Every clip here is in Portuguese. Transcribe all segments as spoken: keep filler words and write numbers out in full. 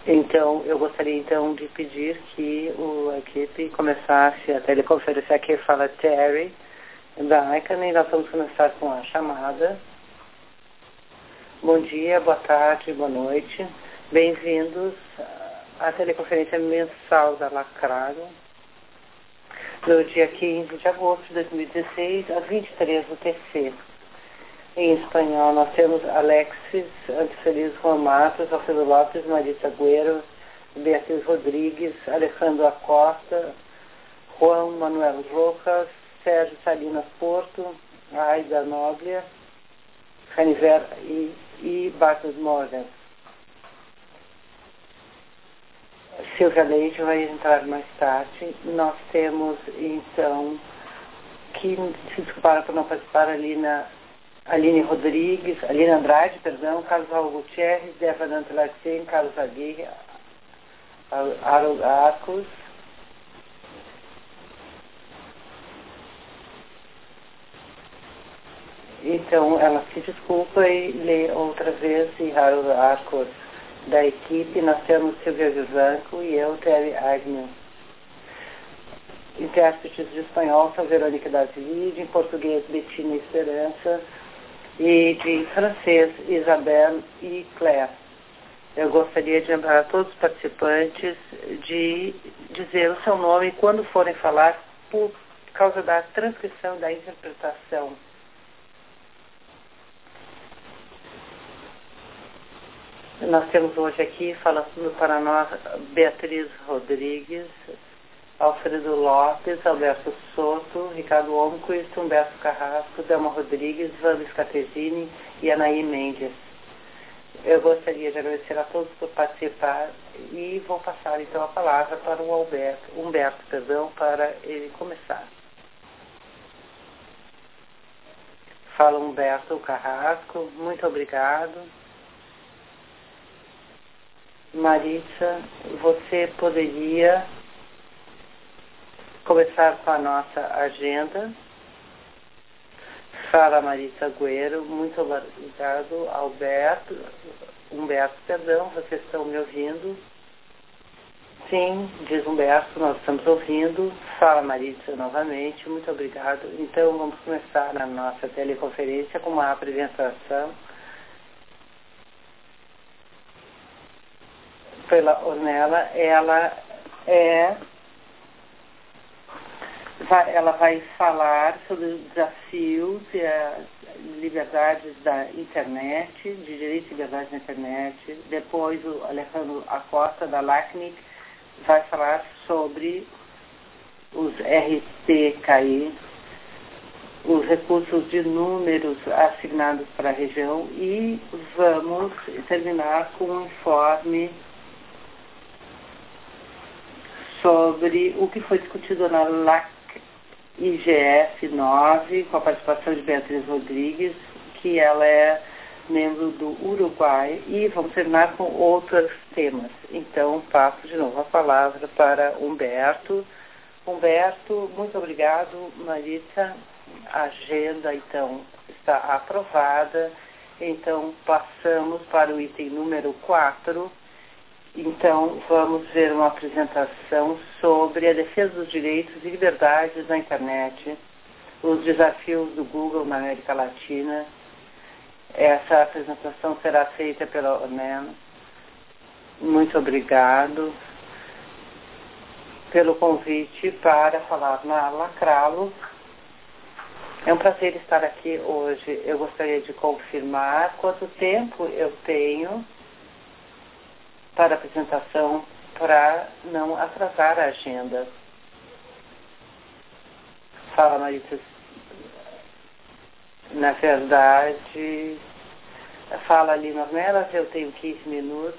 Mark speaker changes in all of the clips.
Speaker 1: Então, eu gostaria então de pedir que o, a equipe começasse a teleconferência. Aqui fala Terry da Icon e nós vamos começar com a chamada. Bom dia, boa tarde, boa noite. Bem-vindos à teleconferência mensal da Lacraro, do dia quinze de agosto de dois mil e dezesseis, às vinte e três do T C. Em espanhol, nós temos Alexis Antefeliz Juan Matos, Alfredo Lopes, Marisa Agüero, Beatriz Rodrigues, Alejandro Acosta, Juan Manuel Rojas, Sérgio Salinas Porto, Aida Noglia, Raniver e, e Bartos Morgan. Silvia Leite vai entrar mais tarde. Nós temos, então, que se desculparam por não participar ali na Aline Rodrigues, Aline Andrade, perdão, Carlos Raul Gutierrez, Débora Dantelacien, Carlos Aguirre, Harold Arcos, então ela se desculpa e lê outra vez, e Harold Arcos da equipe. Nós temos Silvia Vivanco e eu, Terry Agnew. Intérpretes de espanhol são Verônica David, em português Betina Esperança, e de francês Isabelle e Claire. Eu gostaria de lembrar a todos os participantes de dizer o seu nome quando forem falar, por causa da transcrição da interpretação. Nós temos hoje aqui, falando para nós, Beatriz Rodrigues, Alfredo Lopes, Alberto Soto, Ricardo Omquist, Humberto Carrasco, Delma Rodrigues, Wanda Scatesini e Anaí Mendes. Eu gostaria de agradecer a todos por participar e vou passar então a palavra para o Alberto, Humberto, perdão, para ele começar. Fala Humberto Carrasco, muito obrigado. Marisa, você poderia começar com a nossa agenda. Fala Marisa Agüero, muito obrigado. Alberto, Humberto, perdão, vocês estão me ouvindo? Sim, diz Humberto, nós estamos ouvindo. Fala Marisa novamente, muito obrigado. Então vamos começar a nossa teleconferência com uma apresentação pela Ornella. Ela é vai, ela vai falar sobre os desafios e as liberdades da internet, de direitos e liberdades da internet. Depois o Alejandro Acosta da LACNIC vai falar sobre os R T K I, os recursos de números assignados para a região, e vamos terminar com um informe sobre o que foi discutido na L A C I G F nove, com a participação de Beatriz Rodrigues, que ela é membro do Uruguai, e vamos terminar com outros temas. Então, passo de novo a palavra para Humberto. Humberto, muito obrigado. Marisa, a agenda, então, está aprovada. Então, passamos para o item número quatro. Então, vamos ver uma apresentação sobre a defesa dos direitos e liberdades na internet, os desafios do Google na América Latina. Essa apresentação será feita pela Ornella. Muito obrigado pelo convite para falar na Lacralo. É um prazer estar aqui hoje. Eu gostaria de confirmar quanto tempo eu tenho para a apresentação, para não atrasar a agenda. Fala, Marisa. Na verdade, fala ali nas Ornella, eu tenho quinze minutos.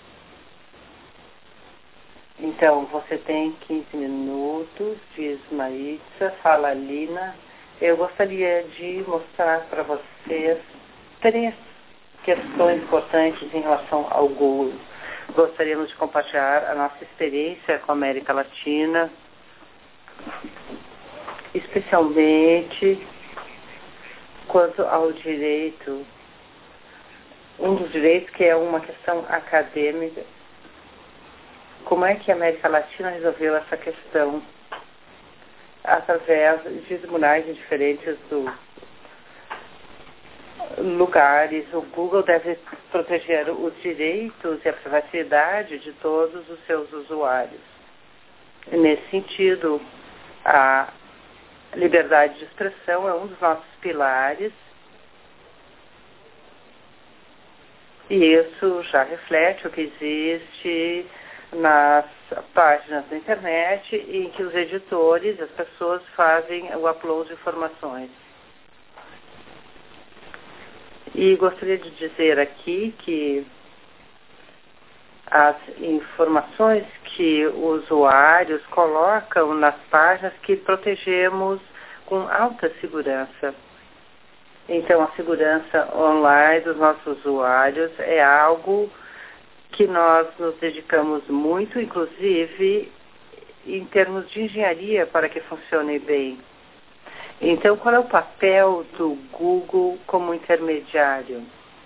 Speaker 1: Então, você tem quinze minutos, diz Marisa. Fala, Lina. Eu gostaria de mostrar para vocês três questões importantes em relação ao Google. Gostaríamos de compartilhar a nossa experiência com a América Latina, especialmente quanto ao direito, um dos direitos que é uma questão acadêmica, como é que a América Latina resolveu essa questão através de tribunais em diferentes do, lugares. O Google deve proteger os direitos e a privacidade de todos os seus usuários. E nesse sentido, a liberdade de expressão é um dos nossos pilares, e isso já reflete o que existe nas páginas da internet em que os editores, as pessoas fazem o upload de informações. E gostaria de dizer aqui que as informações que os usuários colocam nas páginas que protegemos com alta segurança. Então, a segurança online dos nossos usuários é algo que nós nos dedicamos muito, inclusive em termos de engenharia, para que funcione bem. Então, qual é o papel do Google como intermediário?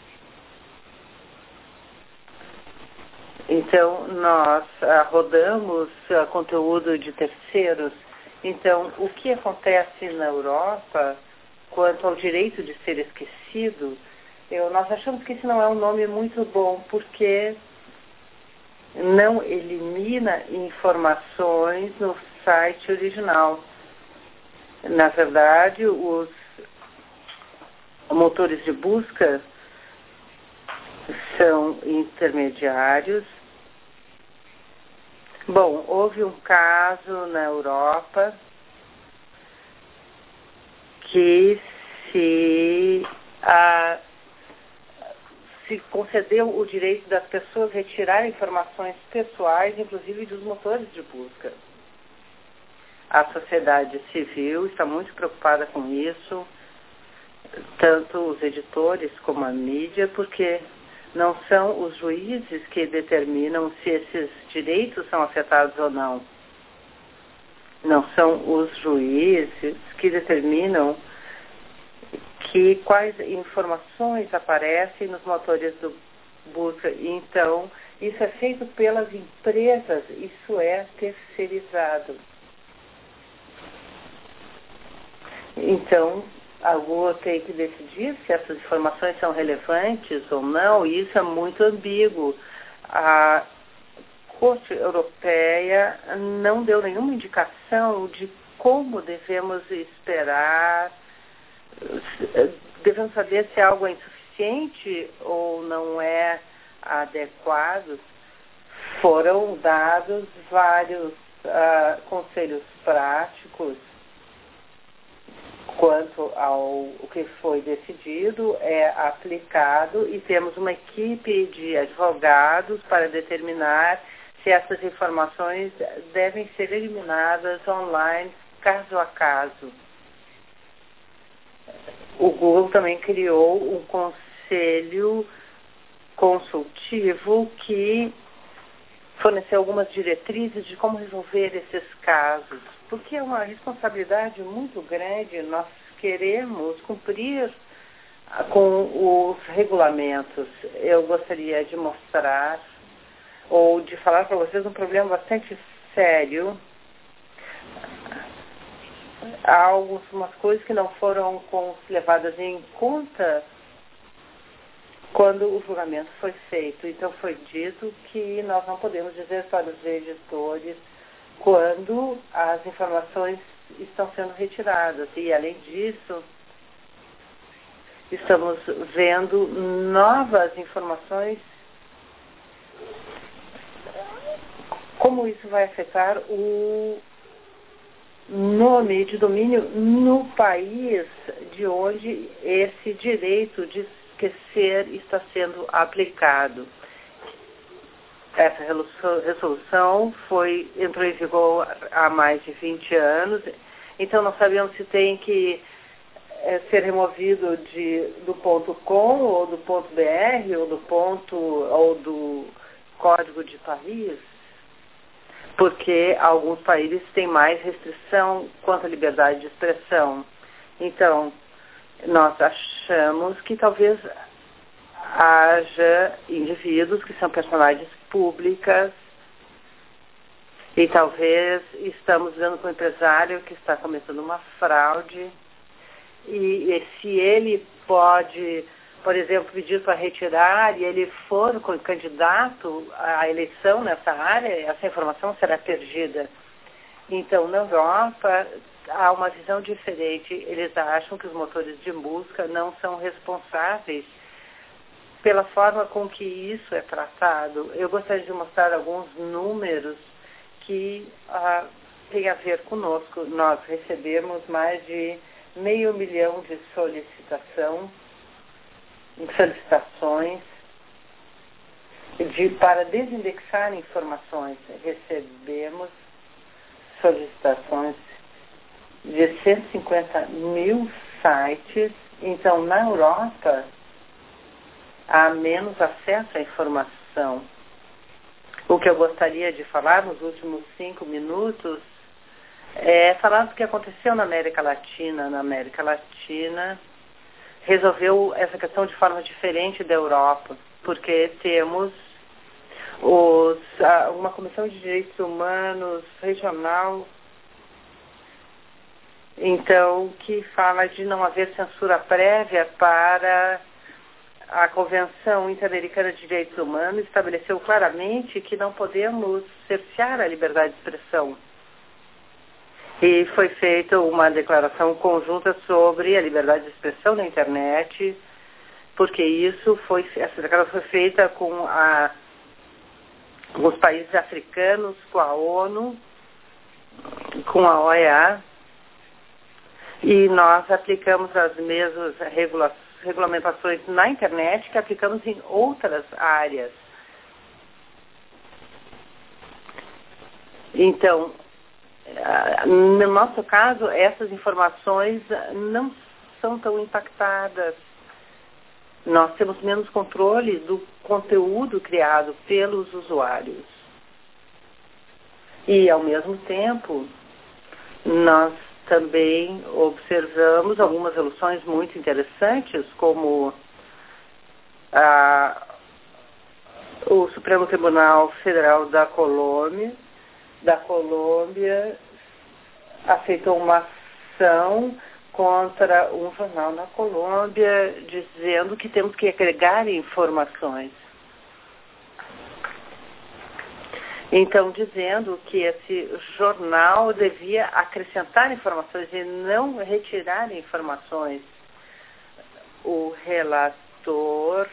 Speaker 1: Então, nós ah, rodamos ah, conteúdo de terceiros. Então, o que acontece na Europa quanto ao direito de ser esquecido, eu, nós achamos que esse não é um nome muito bom, porque não elimina informações no site original. Na verdade, os motores de busca são intermediários. Bom, houve um caso na Europa que se, a, se concedeu o direito das pessoas retirar informações pessoais, inclusive dos motores de busca. A sociedade civil está muito preocupada com isso, tanto os editores como a mídia, porque não são os juízes que determinam se esses direitos são afetados ou não. Não são os juízes que determinam que quais informações aparecem nos motores de busca. Então, isso é feito pelas empresas, isso é terceirizado. Então, a Google tem que decidir se essas informações são relevantes ou não, e isso é muito ambíguo. A Corte Europeia não deu nenhuma indicação de como devemos esperar, devemos saber se algo é insuficiente ou não é adequado. Foram dados vários uh, conselhos práticos quanto ao o que foi decidido, é aplicado, e temos uma equipe de advogados para determinar se essas informações devem ser eliminadas online, caso a caso. O Google também criou um conselho consultivo que forneceu algumas diretrizes de como resolver esses casos, porque é uma responsabilidade muito grande. Nós queremos cumprir com os regulamentos. Eu gostaria de mostrar ou de falar para vocês um problema bastante sério. Há algumas coisas que não foram levadas em conta quando o julgamento foi feito. Então foi dito que nós não podemos dizer para os editores quando as informações estão sendo retiradas. E além disso, estamos vendo novas informações. Como isso vai afetar o nome de domínio no país de onde esse direito de esquecer está sendo aplicado. Essa resolução foi, entrou em vigor há mais de vinte anos, então não sabemos se tem que é, ser removido de, do ponto .com ou do ponto .br ou do ponto ou do Código de Paris, porque alguns países têm mais restrição quanto à liberdade de expressão. Então, nós achamos que talvez haja indivíduos que são personagens públicas E talvez estamos vendo com um empresário que está cometendo uma fraude e, e se ele pode, por exemplo, pedir para retirar e ele for candidato à eleição nessa área, essa informação será perdida. Então, na Europa, há uma visão diferente. Eles acham que os motores de busca não são responsáveis pela forma com que isso é tratado. Eu gostaria de mostrar alguns números que ah, têm a ver conosco. Nós recebemos mais de meio milhão de solicitação, solicitações de, para desindexar informações. Recebemos solicitações de cento e cinquenta mil sites. Então, na Europa, há menos acesso à informação. O que eu gostaria de falar nos últimos cinco minutos é falar do que aconteceu na América Latina. Na América Latina, resolveu essa questão de forma diferente da Europa, porque temos os, uma Comissão de Direitos Humanos regional, então, que fala de não haver censura prévia para a Convenção Interamericana de Direitos Humanos, estabeleceu claramente que não podemos cercear a liberdade de expressão. E foi feita uma declaração conjunta sobre a liberdade de expressão na internet, porque isso foi, essa declaração foi feita com, a, com os países africanos, com a ONU, com a O E A, e nós aplicamos as mesmas regulações, regulamentações na internet que aplicamos em outras áreas. Então, no nosso caso, essas informações não são tão impactadas. Nós temos menos controle do conteúdo criado pelos usuários. E, ao mesmo tempo, nós também observamos algumas evoluções muito interessantes, como a, o Supremo Tribunal Federal da Colômbia, da Colômbia aceitou uma ação contra um jornal na Colômbia, dizendo que temos que agregar informações. Então, dizendo que esse jornal devia acrescentar informações e não retirar informações. O relator,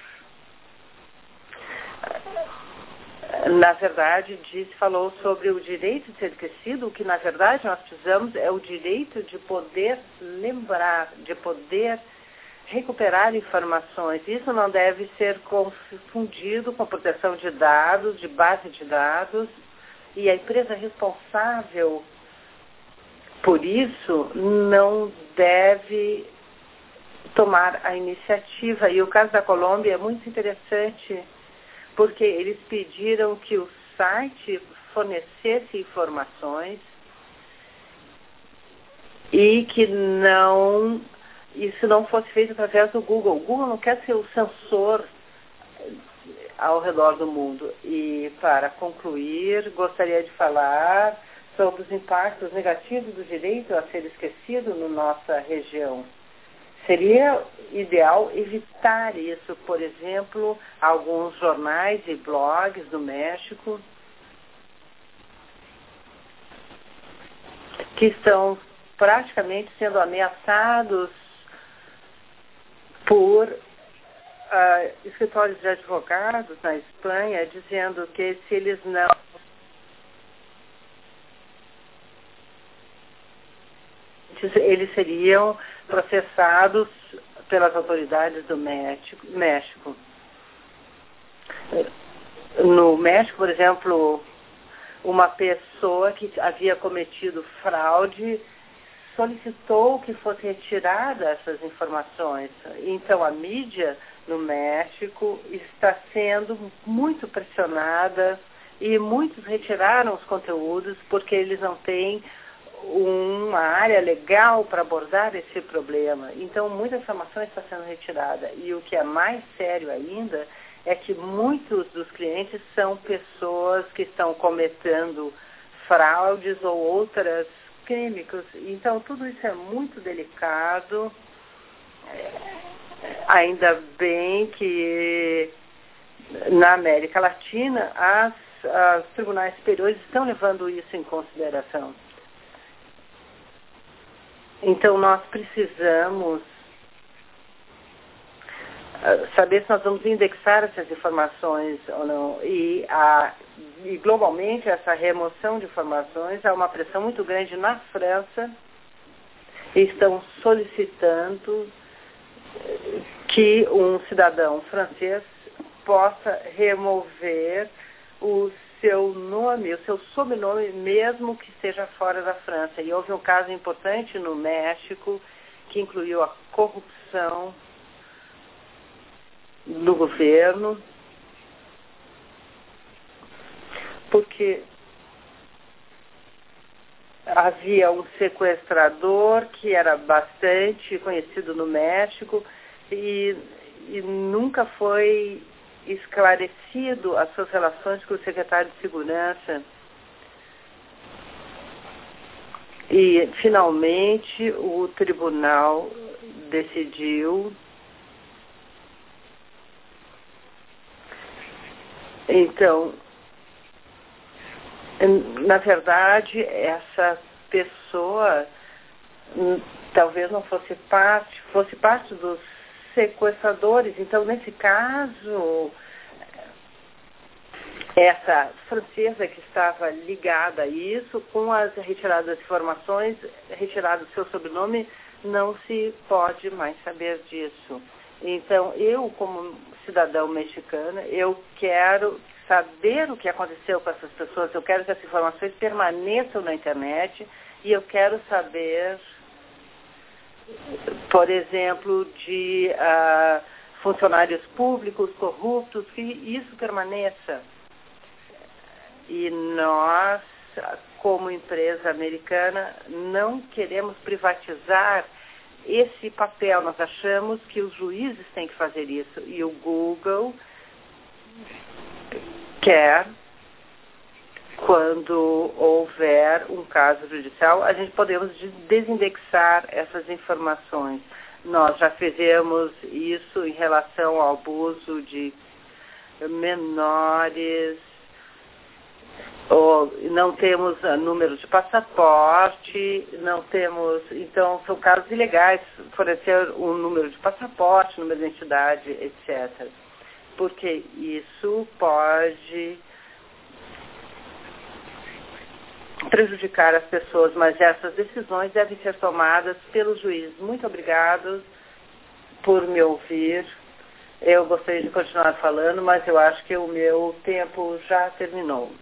Speaker 1: na verdade, disse, falou sobre o direito de ser esquecido. O que, na verdade, nós precisamos é o direito de poder lembrar, de poder recuperar informações. Isso não deve ser confundido com a proteção de dados, de base de dados, e a empresa responsável por isso não deve tomar a iniciativa. E o caso da Colômbia é muito interessante, porque eles pediram que o site fornecesse informações e que não... isso não fosse feito através do Google. O Google não quer ser o censor ao redor do mundo. E, para concluir, gostaria de falar sobre os impactos negativos do direito a ser esquecido na nossa região. Seria ideal evitar isso. Por exemplo, alguns jornais e blogs do México que estão praticamente sendo ameaçados por uh, escritórios de advogados na Espanha, dizendo que se eles não eles seriam processados pelas autoridades do México. No México, por exemplo, uma pessoa que havia cometido fraude solicitou que fosse retirada essas informações. Então, a mídia no México está sendo muito pressionada e muitos retiraram os conteúdos porque eles não têm uma área legal para abordar esse problema. Então, muita informação está sendo retirada. E o que é mais sério ainda é que muitos dos clientes são pessoas que estão cometendo fraudes ou outras químicos. Então, tudo isso é muito delicado. Ainda bem que na América Latina as, as tribunais superiores estão levando isso em consideração. Então, nós precisamos saber se nós vamos indexar essas informações ou não. E, a, e globalmente, essa remoção de informações, há uma pressão muito grande na França. Estão solicitando que um cidadão francês possa remover o seu nome, o seu sobrenome, mesmo que esteja fora da França. E houve um caso importante no México que incluiu a corrupção do governo, porque havia um sequestrador que era bastante conhecido no México e, e nunca foi esclarecido as suas relações com o secretário de Segurança. E, finalmente, o tribunal decidiu. Então, na verdade, essa pessoa talvez não fosse parte, fosse parte dos sequestradores. Então, nesse caso, essa francesa que estava ligada a isso, com as retiradas das informações, retirado o seu sobrenome, não se pode mais saber disso. Então, eu, como cidadão mexicana, eu quero saber o que aconteceu com essas pessoas, eu quero que essas informações permaneçam na internet e eu quero saber, por exemplo, de uh, funcionários públicos corruptos, que isso permaneça. E nós, como empresa americana, não queremos privatizar esse papel. Nós achamos que os juízes têm que fazer isso. E o Google quer, quando houver um caso judicial, a gente podemos desindexar essas informações. Nós já fizemos isso em relação ao abuso de menores, ou não temos uh, número de passaporte, não temos, então são casos ilegais, fornecer um número de passaporte, número de identidade, etcétera. Porque isso pode prejudicar as pessoas, mas essas decisões devem ser tomadas pelos juízes. Muito obrigado por me ouvir. Eu gostaria de continuar falando, mas eu acho que o meu tempo já terminou.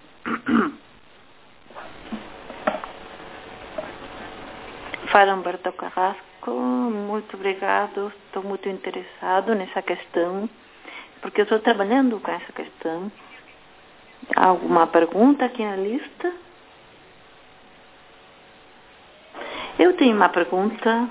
Speaker 2: Fala Humberto Carrasco, muito obrigado, estou muito interessado nessa questão, porque eu estou trabalhando com essa questão. Há alguma pergunta aqui na lista? Eu tenho uma pergunta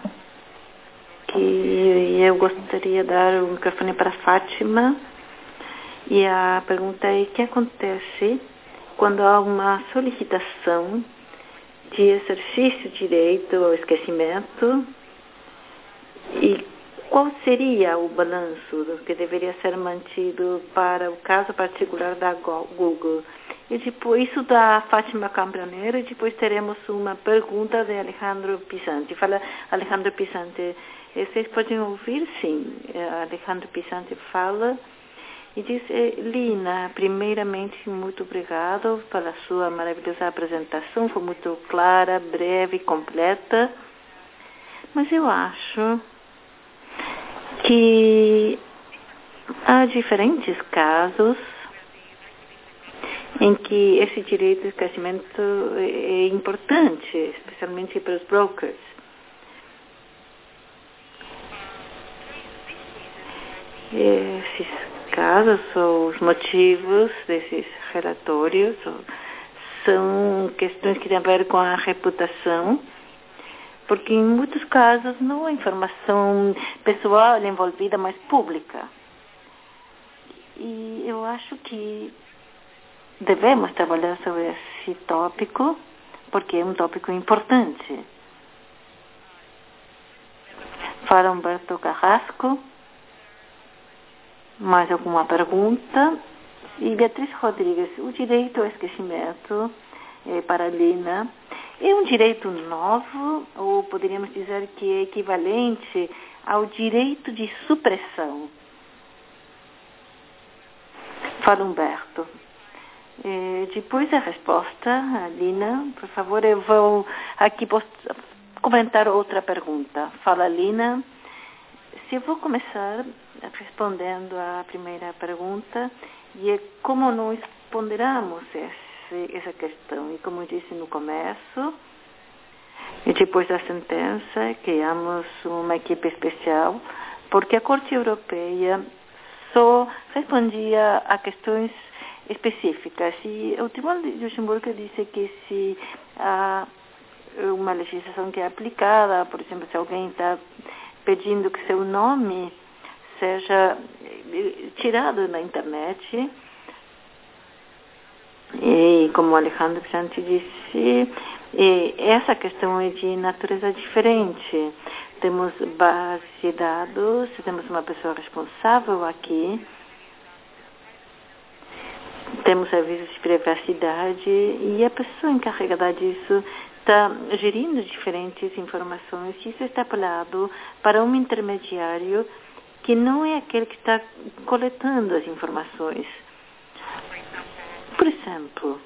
Speaker 2: que eu gostaria de dar o microfone para a Fátima, e a pergunta é: o que acontece quando há uma solicitação de exercício de direito ao esquecimento, e qual seria o balanço do que deveria ser mantido para o caso particular da Google? E depois isso da Fátima Cambraneiro, e depois teremos uma pergunta de Alejandro Pisante. Fala Alejandro Pisante. Vocês podem ouvir? Sim. Alejandro Pisante fala e diz: Lina, primeiramente, muito obrigado pela sua maravilhosa apresentação. Foi muito clara, breve, completa. Mas eu acho que há diferentes casos em que esse direito de esquecimento é importante, especialmente para os brokers. Esses casos, ou os motivos desses relatórios, são questões que têm a ver com a reputação, porque em muitos casos não é informação pessoal envolvida, mas pública. E eu acho que devemos trabalhar sobre esse tópico, porque é um tópico importante. Fala Humberto Carrasco. Mais alguma pergunta? E Beatriz Rodrigues, o direito ao esquecimento, é, para a Lina, é um direito novo, ou poderíamos dizer que é equivalente ao direito de supressão? Fala Humberto. É, depois da resposta, Lina, por favor, eu vou aqui comentar outra pergunta. Fala Lina. Se eu vou começar respondendo à primeira pergunta, e é como nós ponderamos esse, essa questão. E como eu disse no começo, e depois da sentença, criamos uma equipe especial, porque a Corte Europeia só respondia a questões específicas. E o Tribunal de Luxemburgo disse que se há uma legislação que é aplicada, por exemplo, se alguém está pedindo que seu nome seja tirado na internet, e como o Alejandro Santi disse, essa questão é de natureza diferente. Temos base de dados, temos uma pessoa responsável aqui, temos serviços de privacidade, e a pessoa encarregada disso está gerindo diferentes informações, e isso está apelado para um intermediário que não é aquele que está coletando as informações. Por exemplo,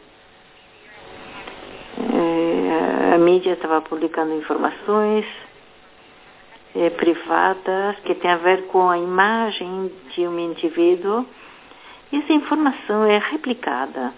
Speaker 2: é, a mídia estava publicando informações é, privadas que têm a ver com a imagem de um indivíduo, e essa informação é replicada.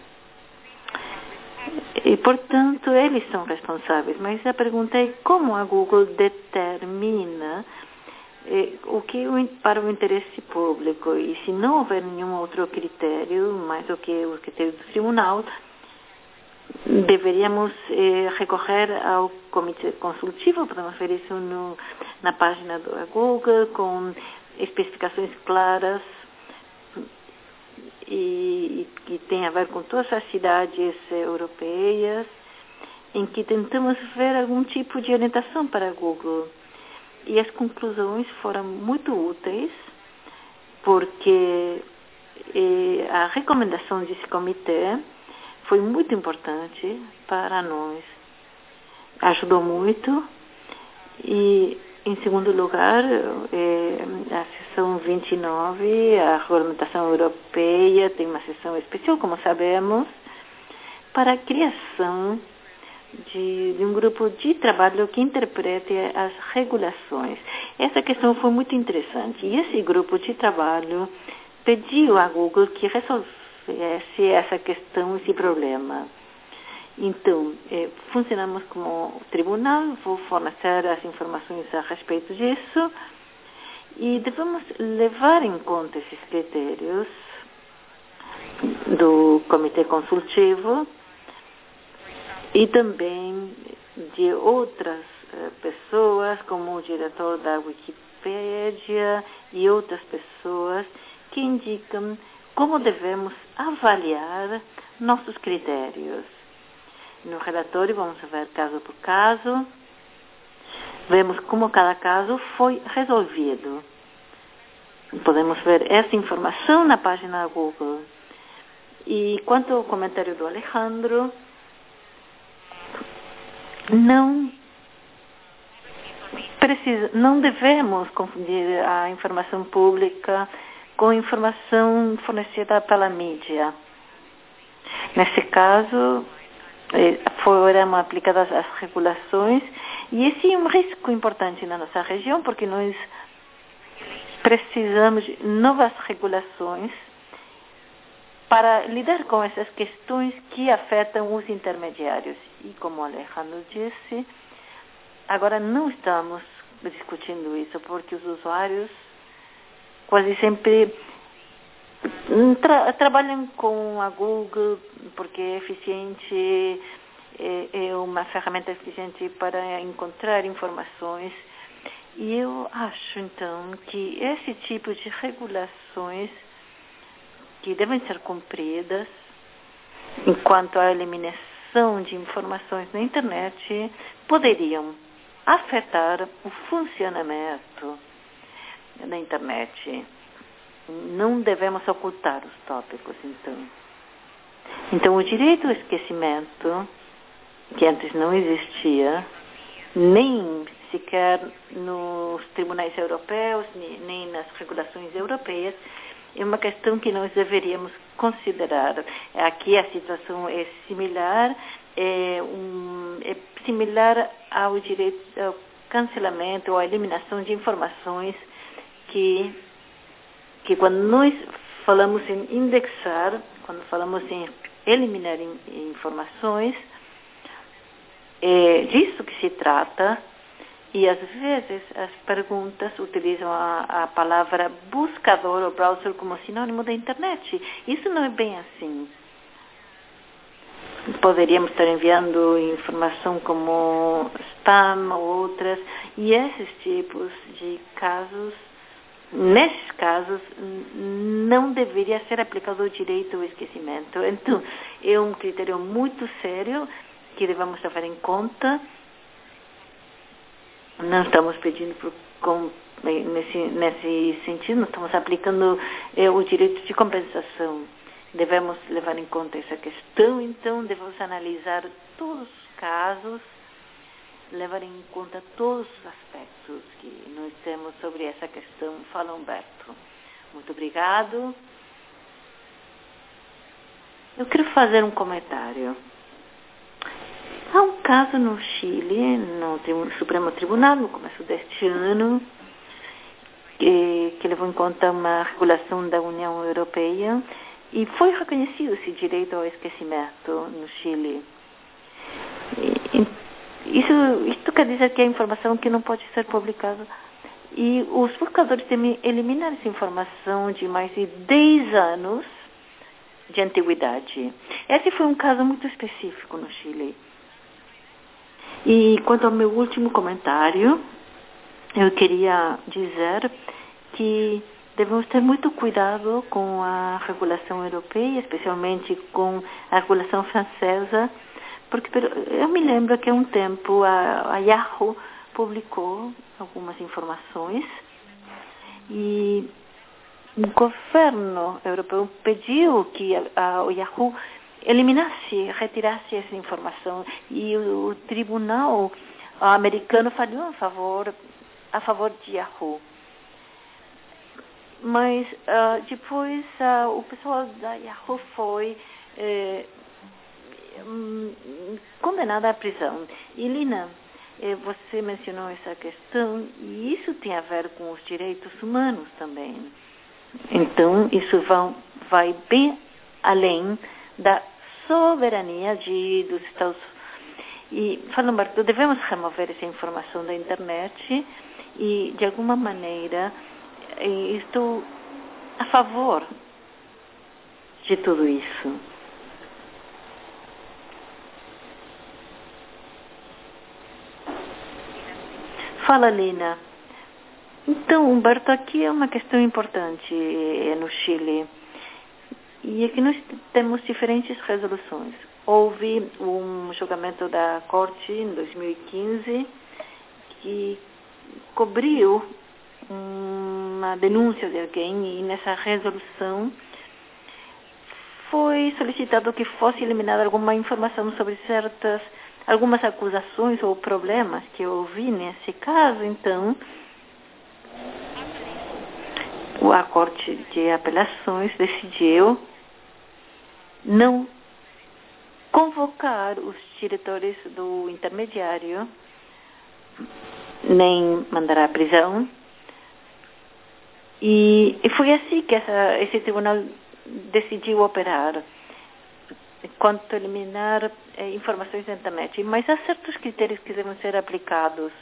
Speaker 2: E, portanto, eles são responsáveis. Mas a pergunta é como a Google determina eh, o que para o interesse público. E se não houver nenhum outro critério, mais do que o critério do tribunal, deveríamos eh, recorrer ao comitê consultivo. Podemos ver isso no, na página do Google, com especificações claras, e que tem a ver com todas as cidades europeias, em que tentamos ver algum tipo de orientação para a Google. E as conclusões foram muito úteis, porque eh, a recomendação desse comitê foi muito importante para nós. Ajudou muito. E, em segundo lugar, eh, a seção vinte e nove, a regulamentação europeia, tem uma seção especial, como sabemos, para a criação de, de um grupo de trabalho que interprete as regulações. Essa questão foi muito interessante. E esse grupo de trabalho pediu à Google que resolvesse essa questão, esse problema. Então, eh, funcionamos como tribunal, vou fornecer as informações a respeito disso, e devemos levar em conta esses critérios do comitê consultivo e também de outras eh, pessoas, como o diretor da Wikipédia e outras pessoas que indicam como devemos avaliar nossos critérios. No relatório vamos ver caso por caso, vemos como cada caso foi resolvido. Podemos ver essa informação na página da Google. E quanto ao comentário do Alejandro, não precisa, não devemos confundir a informação pública com a informação fornecida pela mídia. Nesse caso, foram aplicadas as regulações, e esse é um risco importante na nossa região, porque nós precisamos de novas regulações para lidar com essas questões que afetam os intermediários. E como o Alejandro disse, agora não estamos discutindo isso, porque os usuários quase sempre Tra trabalham com a Google porque é eficiente, é, é uma ferramenta eficiente para encontrar informações. E eu acho, então, que esse tipo de regulações que devem ser cumpridas, enquanto à eliminação disseminação de informações na internet poderiam afetar o funcionamento da internet. Não devemos ocultar os tópicos, então. Então, o direito ao esquecimento, que antes não existia, nem sequer nos tribunais europeus, nem nas regulações europeias, é uma questão que nós deveríamos considerar. Aqui a situação é similar, é, um, é similar ao direito ao cancelamento ou à eliminação de informações que, que quando nós falamos em indexar, quando falamos em eliminar in, informações, é disso que se trata. E, às vezes, as perguntas utilizam a, a palavra buscador ou browser como sinônimo da internet. Isso não é bem assim. Poderíamos estar enviando informação como spam ou outras. E esses tipos de casos, nesses casos, não deveria ser aplicado o direito ao esquecimento. Então, é um critério muito sério que devemos levar em conta. Não estamos pedindo por, com, nesse, nesse sentido, não estamos aplicando eh, o direito de compensação. Devemos levar em conta essa questão, então devemos analisar todos os casos, levar em conta todos os aspectos que nós temos sobre essa questão. Fala, Humberto. Muito obrigado. Eu quero fazer um comentário. Há um caso no Chile, no Supremo Tribunal, no começo deste ano, que, que levou em conta uma regulação da União Europeia e foi reconhecido esse direito ao esquecimento no Chile. E, isso, isto quer dizer que é informação que não pode ser publicada. E os buscadores devem eliminar essa informação de mais de dez anos de antiguidade. Esse foi um caso muito específico no Chile. E quanto ao meu último comentário, eu queria dizer que devemos ter muito cuidado com a regulação europeia, especialmente com a regulação francesa, porque eu me lembro que há um tempo a, a Yahoo publicou algumas informações e o governo europeu pediu que a, a, o Yahoo eliminasse, retirasse essa informação e o, o tribunal americano falhou a favor, a favor de Yahoo. Mas uh, depois uh, o pessoal da Yahoo foi eh, um, condenado à prisão. E Lina, eh, você mencionou essa questão e isso tem a ver com os direitos humanos também. Então isso vai, vai bem além da soberania de, dos Estados Unidos. E, falando, devemos remover essa informação da internet e, de alguma maneira, estou a favor de tudo isso. Fala, Lina. Então, Humberto, aqui é uma questão importante no Chile. E aqui nós temos diferentes resoluções. Houve um julgamento da Corte em dois mil e quinze que cobriu uma denúncia de alguém e nessa resolução foi solicitado que fosse eliminada alguma informação sobre certas, algumas acusações ou problemas que houve nesse caso. Então, a Corte de Apelações decidiu não convocar os diretores do intermediário, nem mandar à prisão. E, e foi assim que essa, esse tribunal decidiu operar, quanto a eliminar eh, informações da internet. Mas há certos critérios que devem ser aplicados.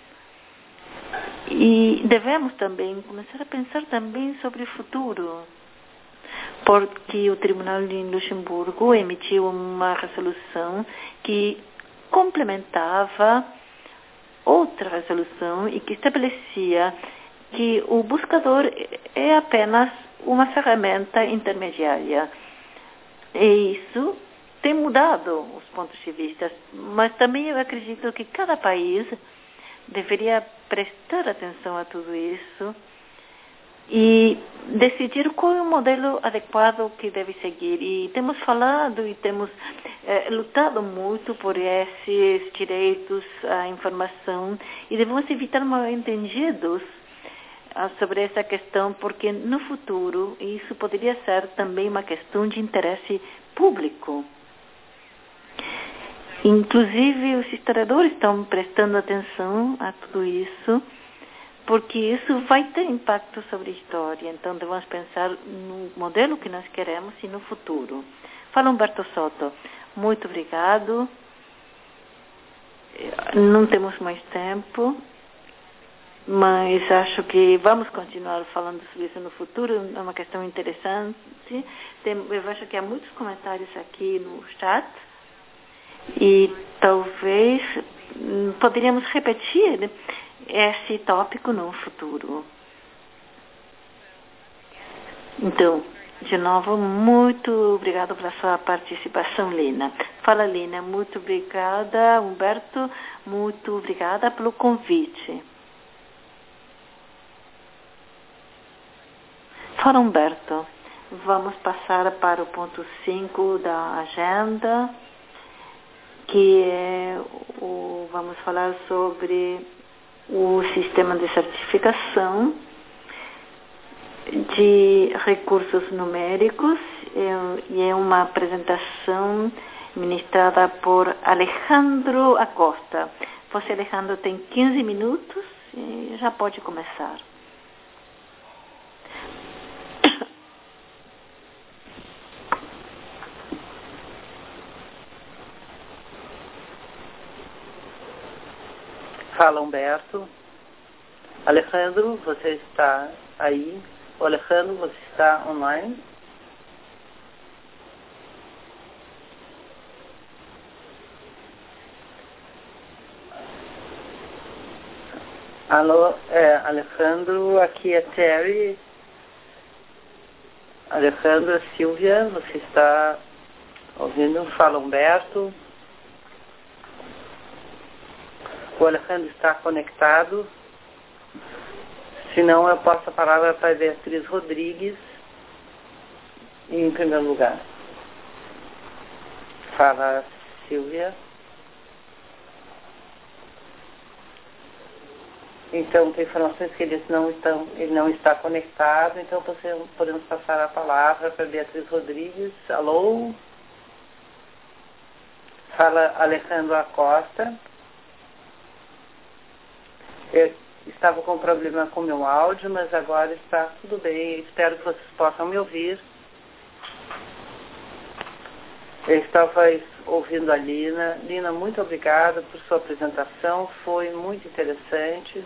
Speaker 2: E devemos também começar a pensar também sobre o futuro, porque o Tribunal de Luxemburgo emitiu uma resolução que complementava outra resolução e que estabelecia que o buscador é apenas uma ferramenta intermediária. E isso tem mudado os pontos de vista, mas também eu acredito que cada país deveria prestar atenção a tudo isso e decidir qual é o modelo adequado que deve seguir. E temos falado e temos eh, lutado muito por esses direitos à informação e devemos evitar mal-entendidos ah, sobre essa questão, porque no futuro isso poderia ser também uma questão de interesse público. Inclusive, os historiadores estão prestando atenção a tudo isso, porque isso vai ter impacto sobre a história. Então, devemos pensar no modelo que nós queremos e no futuro. Fala, Humberto Soto. Muito obrigado. Não temos mais tempo, mas acho que vamos continuar falando sobre isso no futuro. É uma questão interessante. Tem, eu acho que há muitos comentários aqui no chat. E talvez hum, poderíamos repetir esse tópico no futuro. Então, de novo, muito obrigado pela sua participação, Lina. Fala, Lina. Muito obrigada, Humberto. Muito obrigada pelo convite. Fala, Humberto. Vamos passar para o ponto cinco da agenda, que é o, vamos falar sobre o sistema de certificação de recursos numéricos, e é uma apresentação ministrada por Alejandro Acosta. Você, Alejandro, tem quinze minutos e já pode começar.
Speaker 1: Fala, Humberto. Alejandro, você está aí? O Alejandro, você está online? Alô, é, Alejandro, aqui é Terry. Alejandro, Silvia, você está ouvindo? Fala, Humberto. O Alejandro está conectado. Se não, eu passo a palavra para a Beatriz Rodrigues, em primeiro lugar. Fala, Silvia. Então, tem informações que eles não estão, ele não está conectado, então você, podemos passar a palavra para a Beatriz Rodrigues. Alô? Fala, Alejandro Acosta. Eu estava com problema com o meu áudio, mas agora está tudo bem. Espero que vocês possam me ouvir. Eu estava ouvindo a Lina. Lina, muito obrigada por sua apresentação. Foi muito interessante.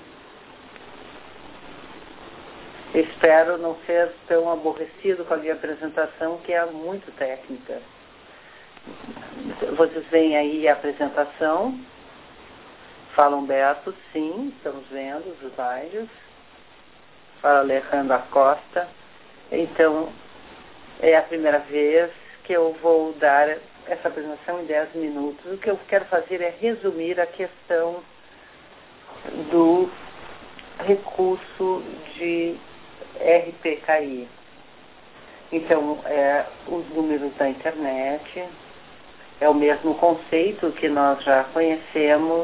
Speaker 1: Espero não ser tão aborrecido com a minha apresentação, que é muito técnica. Vocês veem aí a apresentação. Fala, Humberto, sim, estamos vendo os slides. Fala, Alejandro Acosta. Então, é a primeira vez que eu vou dar essa apresentação em dez minutos. O que eu quero fazer é resumir a questão do recurso de R P K I. Então, é os números da internet, é o mesmo conceito que nós já conhecemos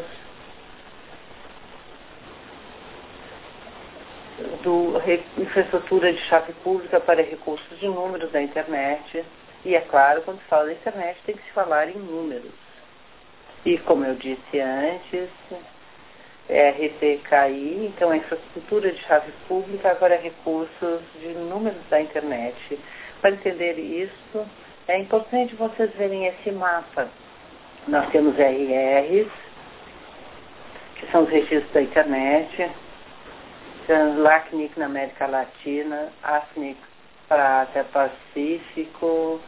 Speaker 1: do infraestrutura de chave pública para recursos de números da internet. E é claro, quando se fala da internet, tem que se falar em números. E como eu disse antes, R P K I, então é infraestrutura de chave pública, agora é recursos de números da internet. Para entender isso, é importante vocês verem esse mapa. Nós temos R Rs, que são os registros da internet, LACNIC na América Latina, ASNIC para até Pacífico,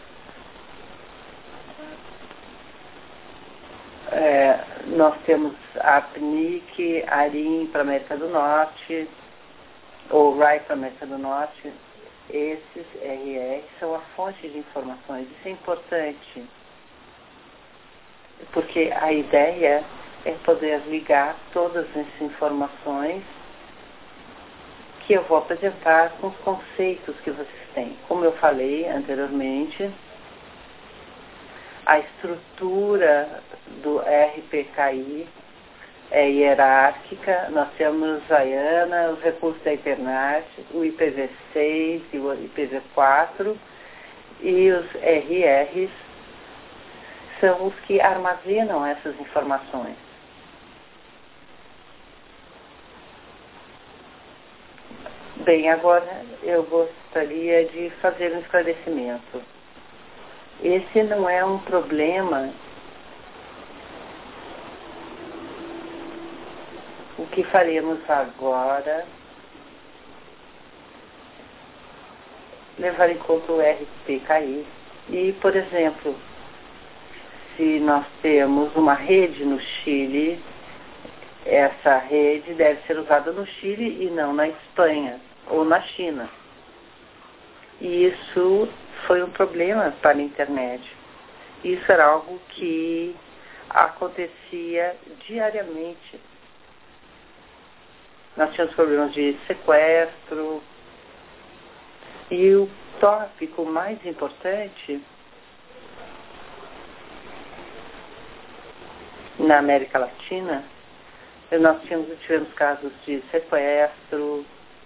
Speaker 1: é, nós temos a APNIC, ARIM para a América do Norte, ou R A I para a América do Norte. Esses R R são a fonte de informações, isso é importante. porque a ideia é poder ligar todas essas informações que eu vou apresentar com os conceitos que vocês têm. Como eu falei anteriormente, a estrutura do R P K I é hierárquica. Nós temos a IANA, os recursos da internet, o I P v seis e o I P v quatro, e os R Rs são os que armazenam essas informações. Bem, agora eu gostaria de fazer um esclarecimento. Esse não é um problema. O que faremos agora, levar em conta o R P K I. E, por exemplo, se nós temos uma rede no Chile, essa rede deve ser usada no Chile e não na Espanha ou na China. E isso foi um problema para a internet. Isso era algo que acontecia diariamente. Nós tínhamos problemas de sequestro. E o tópico mais importante na América Latina, nós tínhamos, tivemos casos de sequestro,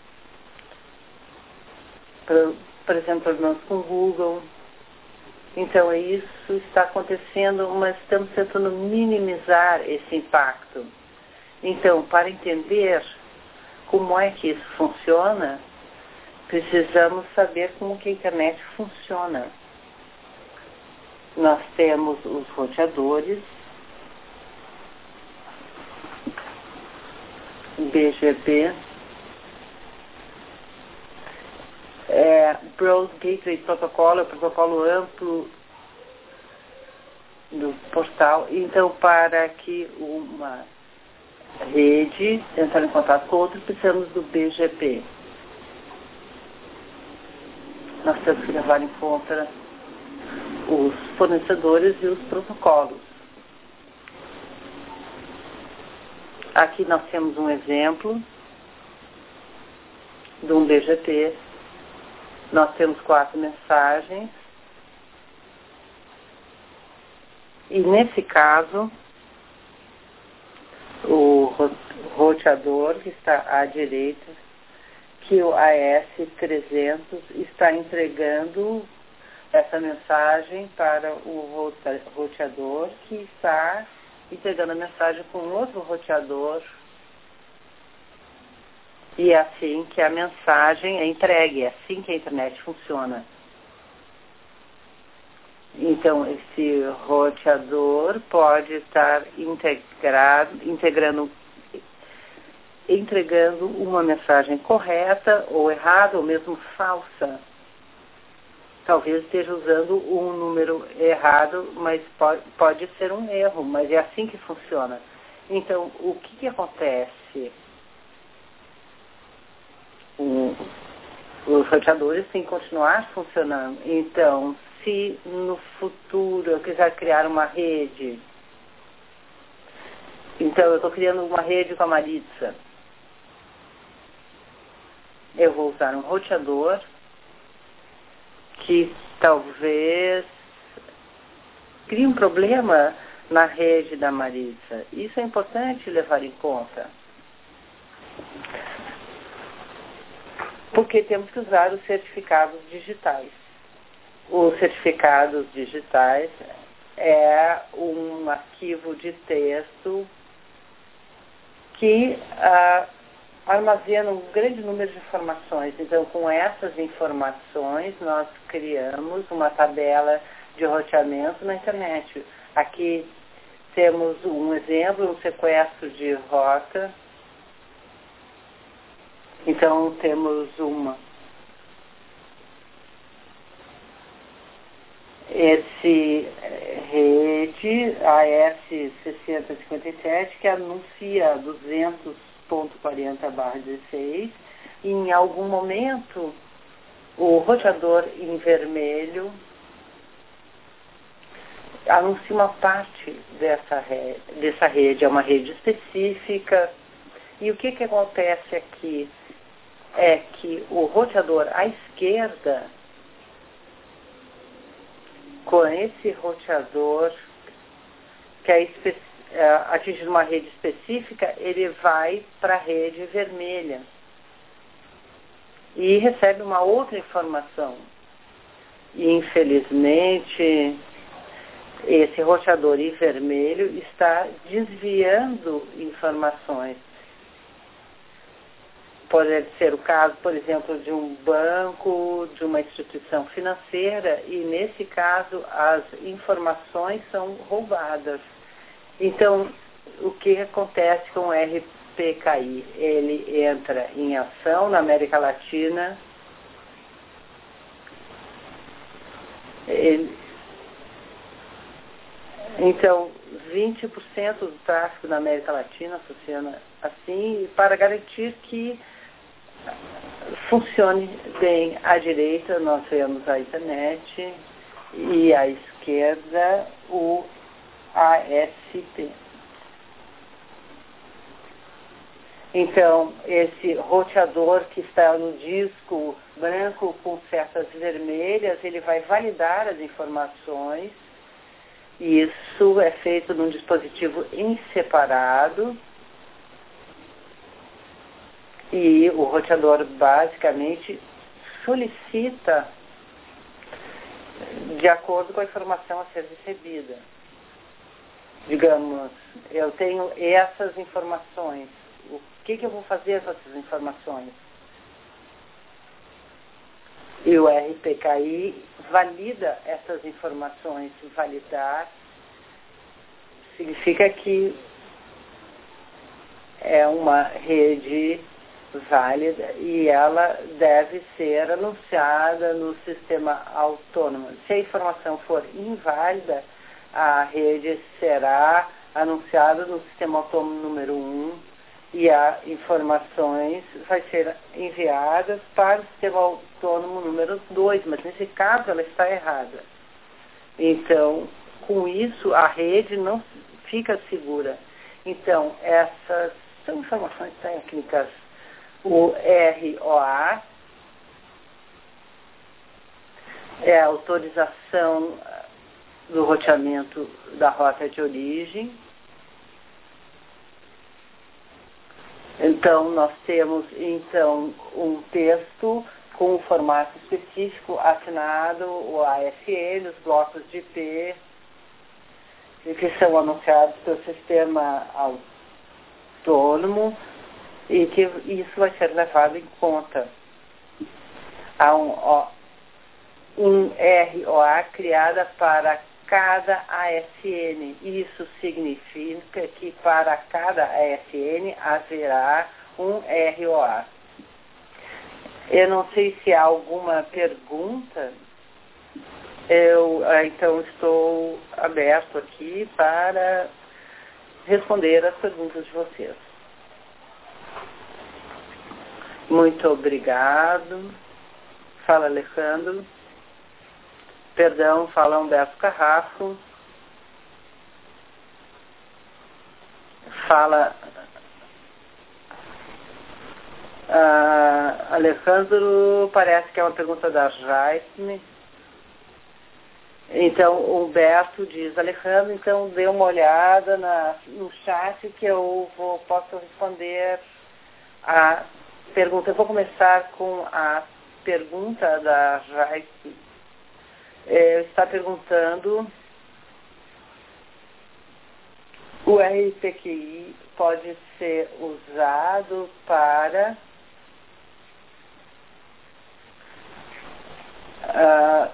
Speaker 1: por, por exemplo, problemas com o Google. Então, isso está acontecendo, mas estamos tentando minimizar esse impacto. Então, para entender como é que isso funciona, precisamos saber como que a internet funciona. Nós temos os roteadores, B G P, é, Broad Gateway Protocol, é o protocolo amplo do portal. Então, para que uma rede entrar em contato com outra, precisamos do B G P. Nós temos que levar em conta os fornecedores e os protocolos. Aqui nós temos um exemplo de um B G P. Nós temos quatro mensagens. E nesse caso, o roteador que está à direita, que o A S trezentos está entregando essa mensagem para o roteador, que está entregando a mensagem com outro roteador. E é assim que a mensagem é entregue, é assim que a internet funciona. Então, esse roteador pode estar integrado, integrando, entregando uma mensagem correta ou errada, ou mesmo falsa. Talvez esteja usando um número errado, mas pode, pode ser um erro, mas é assim que funciona. Então, o que, que acontece? Um, os roteadores têm que continuar funcionando. Então, se no futuro eu quiser criar uma rede, então eu estou criando uma rede com a Maritza, eu vou usar um roteador que talvez crie um problema na rede da Maritza. Isso é importante levar em conta. Porque temos que usar os certificados digitais. Os certificados digitais é um arquivo de texto que ah, armazena um grande número de informações. Então, com essas informações, nós criamos uma tabela de roteamento na internet. Aqui temos um exemplo, um sequestro de rota. Então, temos uma. Esse rede A S seiscentos e cinquenta e sete que anuncia duzentos ponto quarenta barra dezesseis, e em algum momento o roteador em vermelho anuncia uma parte dessa rede, dessa rede, é uma rede específica. E o que, que acontece aqui é que o roteador à esquerda, com esse roteador que é espe- é, atinge uma rede específica, ele vai para a rede vermelha e recebe uma outra informação. E, infelizmente, esse roteador em vermelho está desviando informações. Pode ser o caso, por exemplo, de um banco, de uma instituição financeira, e nesse caso as informações são roubadas. Então, o que acontece com o R P K I? Ele entra em ação na América Latina. Ele, então, vinte por cento do tráfego na América Latina funciona assim, para garantir que funcione bem à direita, nós vemos a internet, e à esquerda o A S P. Então, esse roteador que está no disco branco com setas vermelhas, ele vai validar as informações. Isso é feito num dispositivo em separado. E o roteador basicamente solicita de acordo com a informação a ser recebida. Digamos, eu tenho essas informações. O que, que eu vou fazer com essas informações? E o R P K I valida essas informações. Validar significa que é uma rede válida e ela deve ser anunciada no sistema autônomo. Se a informação for inválida, a rede será anunciada no sistema autônomo número um e as informações vai ser enviadas para o sistema autônomo número dois, mas nesse caso ela está errada. Então, com isso, a rede não fica segura. Então, essas são informações técnicas. O R O A é a autorização do roteamento da rota de origem. Então, nós temos então um texto com um formato específico assinado, o A S N, os blocos de I P, que são anunciados pelo sistema autônomo, e que isso vai ser levado em conta. Há um, ó, um R O A criada para cada A S N. Isso significa que para cada A S N haverá um R O A. Eu não sei se há alguma pergunta. Eu, então, estou aberto aqui para responder as perguntas de vocês. Muito obrigado. Fala, Alejandro. Perdão, fala Humberto Carrafo. Fala uh, Alejandro, parece que é uma pergunta da Jaime. Então, Humberto diz, Alejandro, então dê uma olhada na, no chat que eu vou, posso responder a pergunta. Eu vou começar com a pergunta da Jaime. É, está perguntando, o R P K I pode ser usado para uh,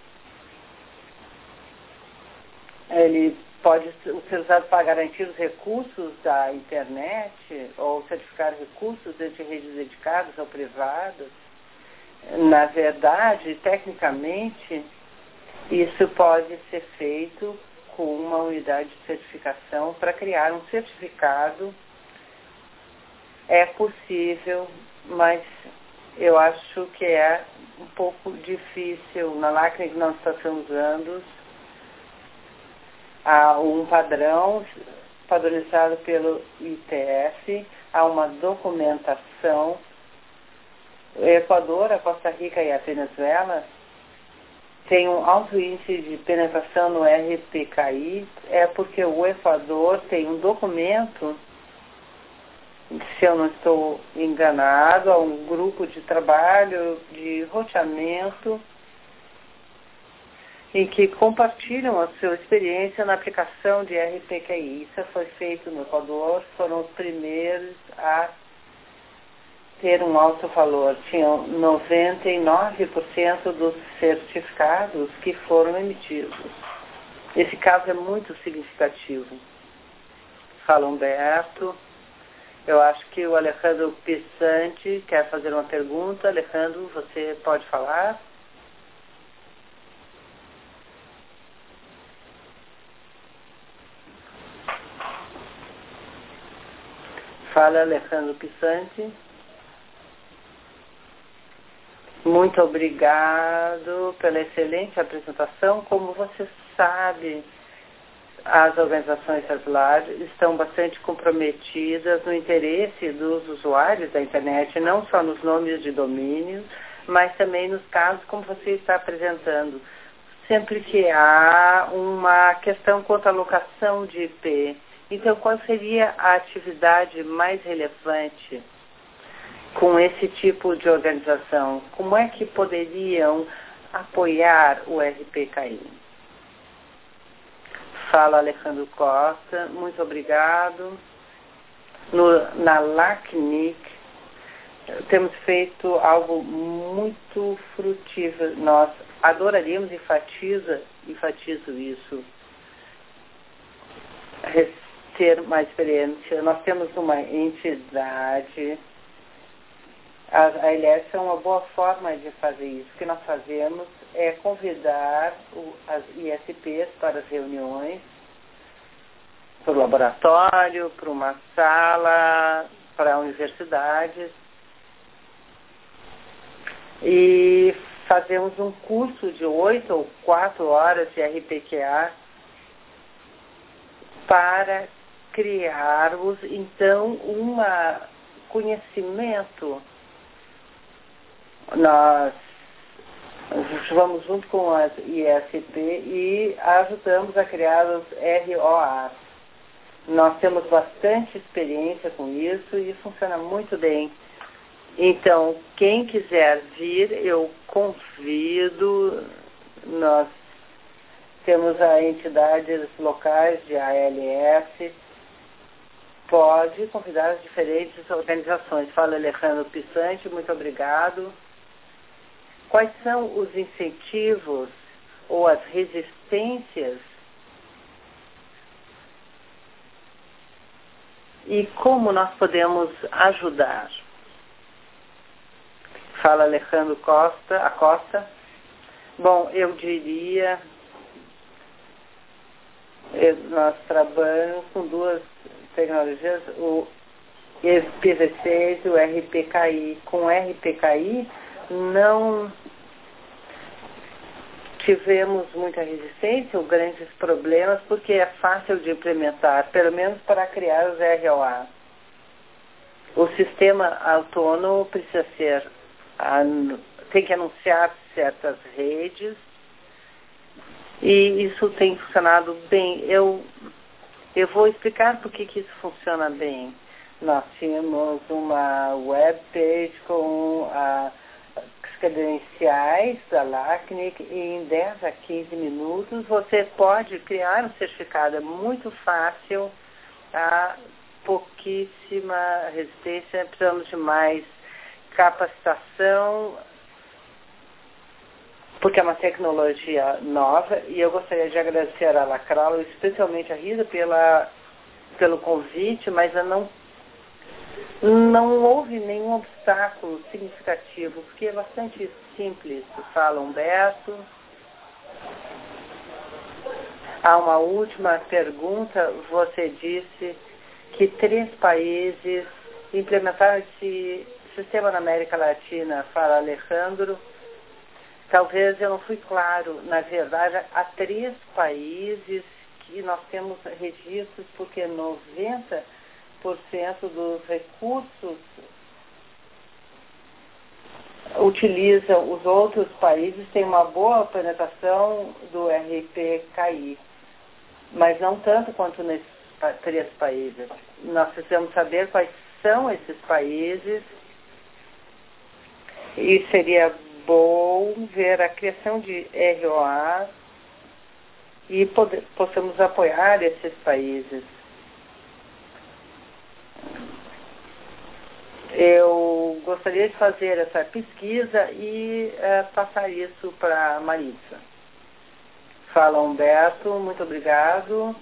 Speaker 1: ele pode ser usado para garantir os recursos da internet ou certificar recursos entre redes dedicadas ou privadas? Na verdade, tecnicamente, isso pode ser feito com uma unidade de certificação para criar um certificado. É possível, mas eu acho que é um pouco difícil. Na máquina que nós estamos usando, Há um padrão padronizado pelo I T F, há uma documentação. O Equador, a Costa Rica e a Venezuela tem um alto índice de penetração no R P K I, é porque o Equador tem um documento, se eu não estou enganado, há um grupo de trabalho de roteamento em que compartilham a sua experiência na aplicação de R P K I. Isso foi feito no Equador, foram os primeiros a ter um alto valor. Tinham noventa e nove por cento dos certificados que foram emitidos. Esse caso é muito significativo. Fala Humberto. Eu acho que o Alejandro Pissante quer fazer uma pergunta. Alejandro, você pode falar? Fala, Alejandro Pissante. Muito obrigado pela excelente apresentação. Como você sabe, as organizações celulares estão bastante comprometidas no interesse dos usuários da internet, não só nos nomes de domínio, mas também nos casos como você está apresentando. Sempre que há uma questão quanto à locação de I P. Então, qual seria a atividade mais relevante com esse tipo de organização? Como é que poderiam apoiar o R P K I? Fala Alejandro Costa, muito obrigado. No, na LACNIC, temos feito algo muito frutífero. Nós adoraríamos, enfatiza, enfatizo isso, ter mais experiência. Nós temos uma entidade. A, a L S é uma boa forma de fazer isso. O que nós fazemos é convidar o, as I S Ps para as reuniões, para o laboratório, para uma sala, para universidades. E fazemos um curso de oito ou quatro horas de R P Q A para criarmos, então, um conhecimento. Nós vamos junto com as I S P e ajudamos a criar os R O As. Nós temos bastante experiência com isso e funciona muito bem. Então, quem quiser vir, eu convido. Nós temos a entidades locais de A L S. Pode convidar as diferentes organizações. Fala Alejandro Pissante, muito obrigado. Quais são os incentivos ou as resistências e como nós podemos ajudar? Fala Alejandro Costa, Acosta. Bom, eu diria, eu, nós trabalhamos com duas tecnologias, o I P v seis e o R P K I. Com o R P K I, não tivemos muita resistência ou grandes problemas, porque é fácil de implementar, pelo menos para criar os R O A. O sistema autônomo precisa ser, tem que anunciar certas redes, e isso tem funcionado bem. Eu, eu vou explicar por que que isso funciona bem. Nós tínhamos uma web page com a credenciais da LACNIC e em dez a quinze minutos você pode criar um certificado. É muito fácil, há pouquíssima resistência, precisamos de mais capacitação, porque é uma tecnologia nova, e eu gostaria de agradecer a Lacralo, especialmente a Rita, pela, pelo convite, mas eu não Não houve nenhum obstáculo significativo, porque é bastante simples. Fala Humberto. Há uma última pergunta. Você disse que três países implementaram esse sistema na América Latina. Fala Alejandro. Talvez eu não fui claro. Na verdade, há três países que nós temos registros porque noventa por cento dos recursos utilizam os outros países, tem uma boa penetração do R P K I, mas não tanto quanto nesses três países. Nós precisamos saber quais são esses países e seria bom ver a criação de R O A e poder, possamos apoiar esses países. Eu gostaria de fazer essa pesquisa e é, passar isso para a Marissa. Fala, Humberto, muito obrigado.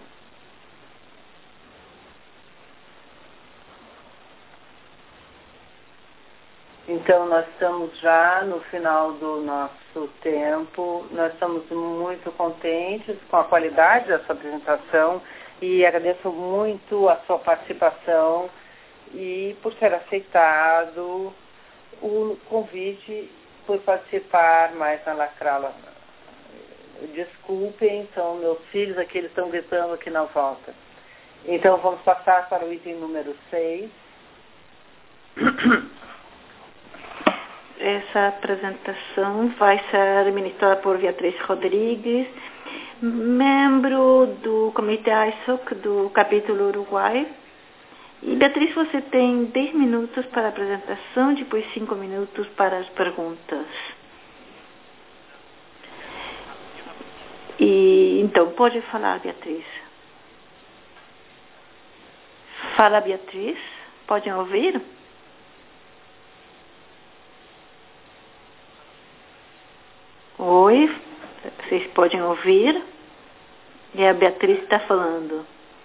Speaker 1: Então, nós estamos já no final do nosso tempo. Nós estamos muito contentes com a qualidade da sua apresentação e agradeço muito a sua participação e por ter aceitado o convite por participar mais na Lacrala. Desculpem, são meus filhos aqui, eles estão gritando aqui na volta. Então, vamos passar para o item número seis.
Speaker 2: Essa apresentação vai ser ministrada por Beatriz Rodrigues, membro do Comitê I S O C do capítulo Uruguai. E, Beatriz, você tem dez minutos para a apresentação, depois cinco minutos para as perguntas. E, então, pode falar, Beatriz. Fala, Beatriz. Podem ouvir? Oi, vocês podem ouvir? E a Beatriz está falando.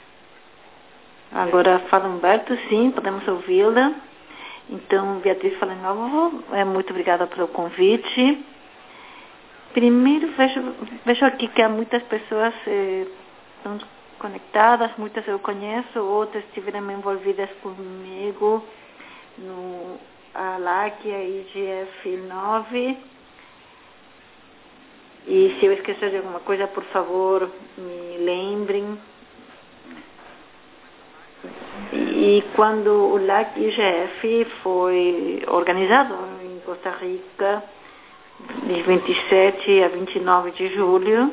Speaker 2: Agora fala Humberto, sim, podemos ouvi-la. Então, Beatriz fala de novo. É, muito obrigada pelo convite. Primeiro, vejo, vejo aqui que há muitas pessoas eh, estão conectadas, muitas eu conheço, outras estiveram envolvidas comigo no A L A C, a I G F nove. E se eu esquecer de alguma coisa, por favor, me lembrem. E quando o L A C I G F foi organizado em Costa Rica, de vinte e sete a vinte e nove de julho,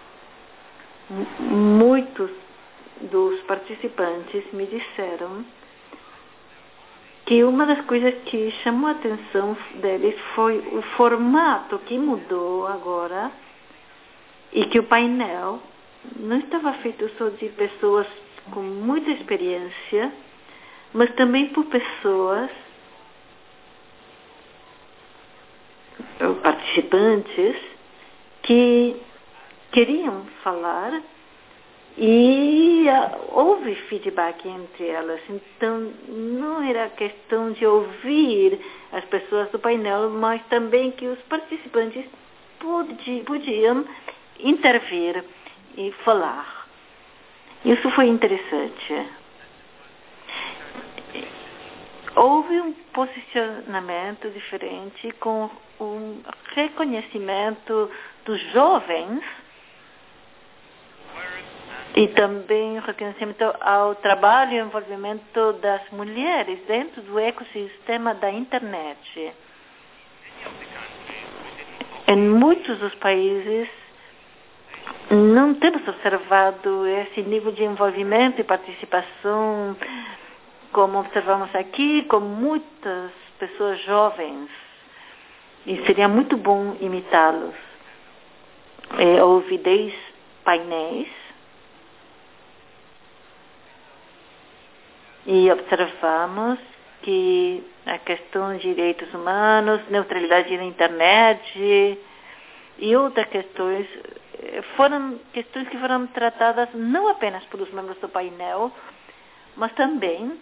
Speaker 2: muitos dos participantes me disseram que uma das coisas que chamou a atenção deles foi o formato que mudou agora e que o painel não estava feito só de pessoas com muita experiência, mas também por pessoas, participantes, que queriam falar e houve feedback entre elas. Então, não era questão de ouvir as pessoas do painel, mas também que os participantes podiam intervir e falar. Isso foi interessante. Houve um posicionamento diferente com um reconhecimento dos jovens e também reconhecimento ao trabalho e envolvimento das mulheres dentro do ecossistema da internet. Em muitos dos países não temos observado esse nível de envolvimento e participação como observamos aqui, com muitas pessoas jovens. E seria muito bom imitá-los. É, houve dez painéis e observamos que a questão de direitos humanos, neutralidade na internet e outras questões foram questões que foram tratadas não apenas pelos membros do painel, mas também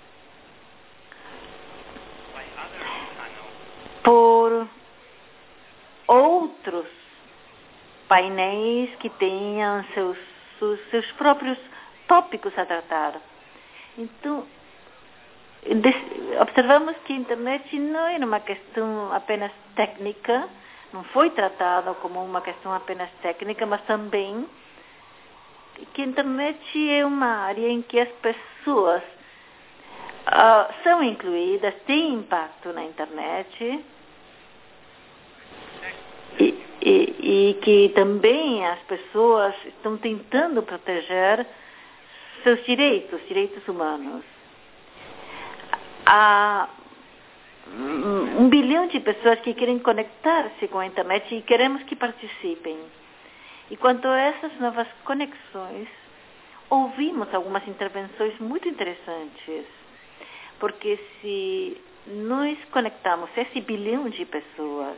Speaker 2: por outros painéis que tenham seus, seus, seus próprios tópicos a tratar. Então, observamos que a internet não era uma questão apenas técnica, não foi tratada como uma questão apenas técnica, mas também que a internet é uma área em que as pessoas uh, são incluídas, têm impacto na internet, e, e, e que também as pessoas estão tentando proteger seus direitos, direitos humanos. Há um bilhão de pessoas que querem conectar-se com a internet e queremos que participem. E quanto a essas novas conexões, ouvimos algumas intervenções muito interessantes. Porque se nós conectamos esse bilhão de pessoas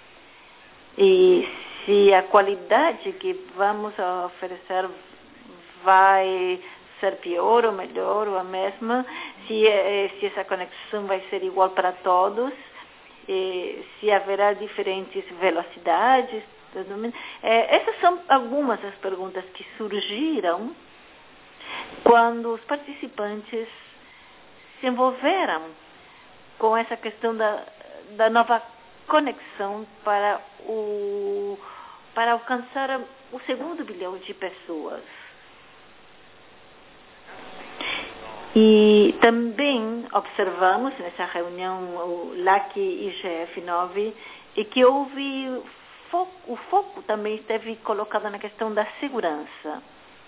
Speaker 2: e se a qualidade que vamos oferecer vai ser pior ou melhor ou a mesma, se, se essa conexão vai ser igual para todos, se haverá diferentes velocidades. Essas são algumas das perguntas que surgiram quando os participantes se envolveram com essa questão da, da nova conexão para, o, para alcançar o segundo bilhão de pessoas. E também observamos nessa reunião o L A C I G F nove e que houve foco, o foco também esteve colocado na questão da segurança.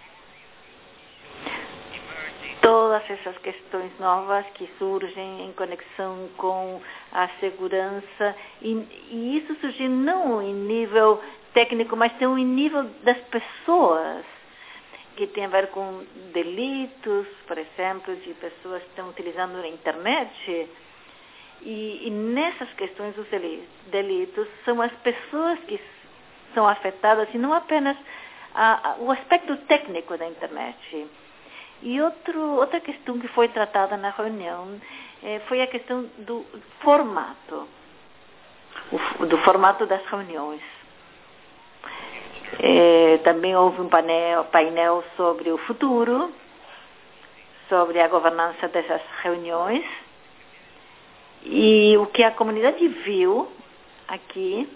Speaker 2: Todas essas questões novas que surgem em conexão com a segurança, e, e isso surge não em nível técnico, mas também em nível das pessoas, que tem a ver com delitos, por exemplo, de pessoas que estão utilizando a internet. E, e nessas questões dos delitos, são as pessoas que são afetadas e não apenas a, a, o aspecto técnico da internet. E outro, outra questão que foi tratada na reunião eh, foi a questão do formato, o, do formato das reuniões. Eh, também houve um painel, painel sobre o futuro, sobre a governança dessas reuniões, e o que a comunidade viu aqui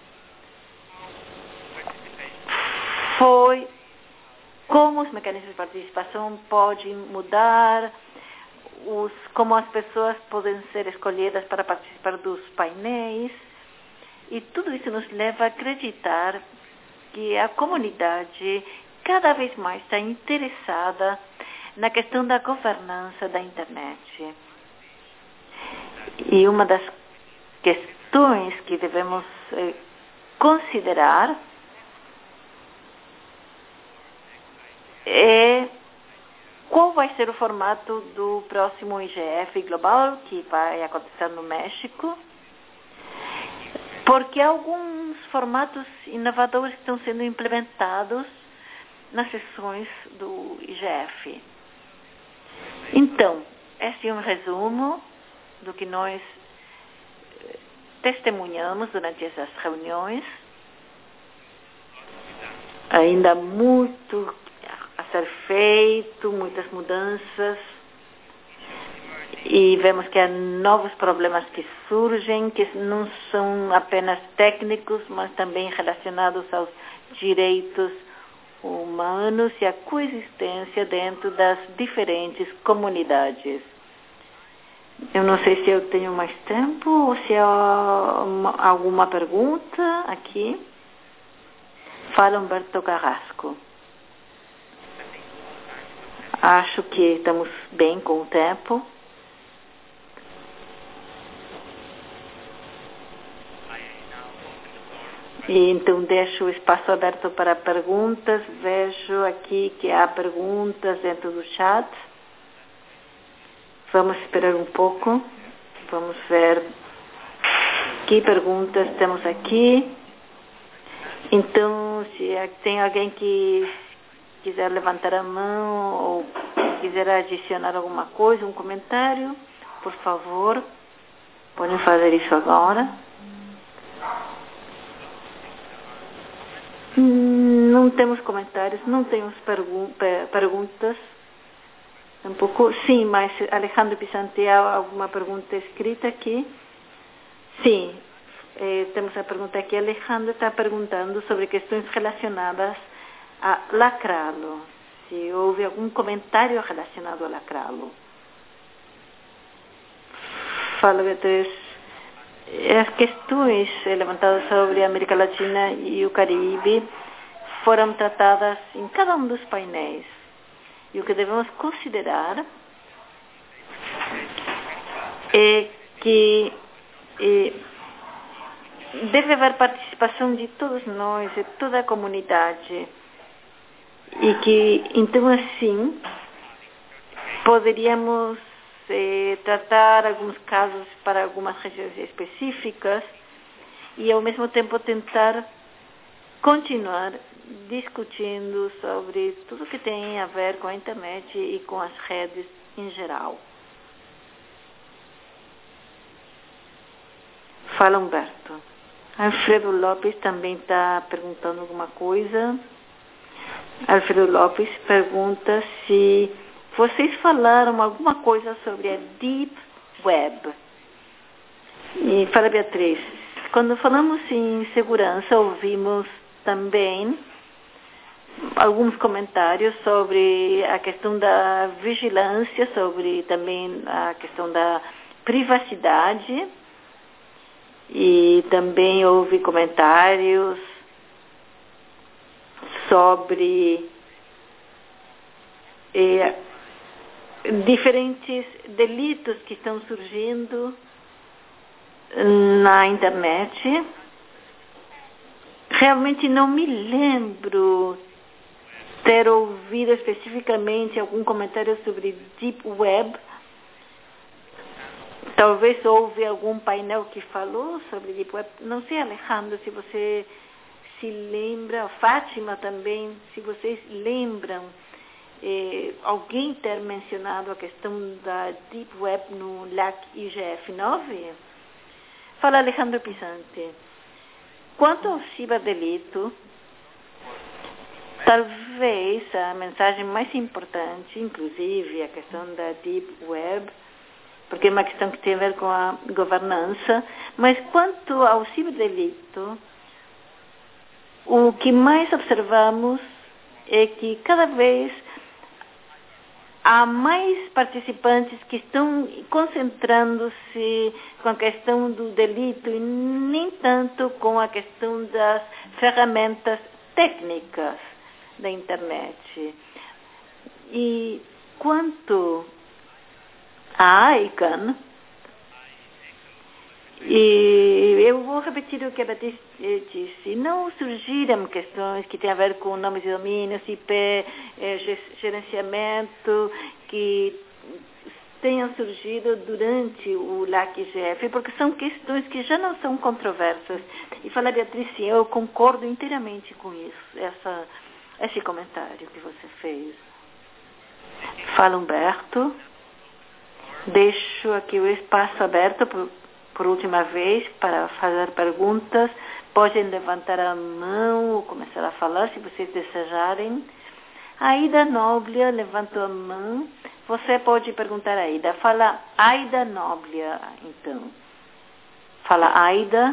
Speaker 2: foi como os mecanismos de participação podem mudar, os, como as pessoas podem ser escolhidas para participar dos painéis, e tudo isso nos leva a acreditar que a comunidade cada vez mais está interessada na questão da governança da internet. E uma das questões que devemos eh, considerar é qual vai ser o formato do próximo I G F Global, que vai acontecer no México, porque alguns formatos inovadores estão sendo implementados nas sessões do I G F. Então, esse é um resumo do que nós testemunhamos durante essas reuniões. Ainda muito a ser feito, muitas mudanças, e vemos que há novos problemas que surgem, que não são apenas técnicos, mas também relacionados aos direitos humanos e à coexistência dentro das diferentes comunidades. Eu não sei se eu tenho mais tempo ou se há alguma pergunta aqui. Fala Humberto Carrasco. Acho que estamos bem com o tempo. E então deixo o espaço aberto para perguntas. Vejo aqui que há perguntas dentro do chat. Vamos esperar um pouco. Vamos ver que perguntas temos aqui. Então, se tem alguém que quiser levantar a mão ou quiser adicionar alguma coisa, um comentário, por favor, podem fazer isso agora. Não temos comentários, não temos pergun perguntas. Tampouco. Sim, mas Alejandro Pisante, há alguma pergunta escrita aqui? Sim, eh, temos a pergunta aqui. Alejandro está perguntando sobre questões relacionadas a lacrá-lo. se houve algum comentário relacionado ao lacralo. Fala, Beatriz. As questões levantadas sobre a América Latina e o Caribe foram tratadas em cada um dos painéis. E o que devemos considerar é que é, deve haver participação de todos nós, de toda a comunidade. E que, então, assim, poderíamos eh, tratar alguns casos para algumas regiões específicas e, ao mesmo tempo, tentar continuar discutindo sobre tudo que tem a ver com a internet e com as redes em geral. Fala, Humberto. Alfredo Lopes também está perguntando alguma coisa. Alfredo Lopes pergunta se vocês falaram alguma coisa sobre a Deep Web. E fala, Beatriz, quando falamos em segurança, ouvimos também alguns comentários sobre a questão da vigilância, sobre também a questão da privacidade, e também houve comentários sobre eh, diferentes delitos que estão surgindo na internet. Realmente não me lembro ter ouvido especificamente algum comentário sobre Deep Web. Talvez houve algum painel que falou sobre Deep Web. Não sei, Alejandro, se você se lembra, Fátima também, se vocês lembram eh, alguém ter mencionado a questão da Deep Web no L A C I G F nove? Fala, Alejandro Pisante. Quanto ao ciberdelito, talvez a mensagem mais importante, inclusive a questão da Deep Web, porque é uma questão que tem a ver com a governança, mas quanto ao ciberdelito, o que mais observamos é que cada vez há mais participantes que estão concentrando-se com a questão do delito e nem tanto com a questão das ferramentas técnicas da internet. E quanto a ICANN, e eu vou repetir o que a Beatriz disse, não surgiram questões que têm a ver com nomes de domínios, I P, gerenciamento, que tenham surgido durante o L A C I G F, porque são questões que já não são controversas. E fala, Beatriz, sim, eu concordo inteiramente com isso, essa, esse comentário que você fez. Fala, Humberto. Deixo aqui o espaço aberto por, por última vez para fazer perguntas. Podem levantar a mão ou começar a falar, se vocês desejarem. A Aida Noblia levantou a mão. Você pode perguntar a Aida. Fala Aida Noblia, então. Fala Aida.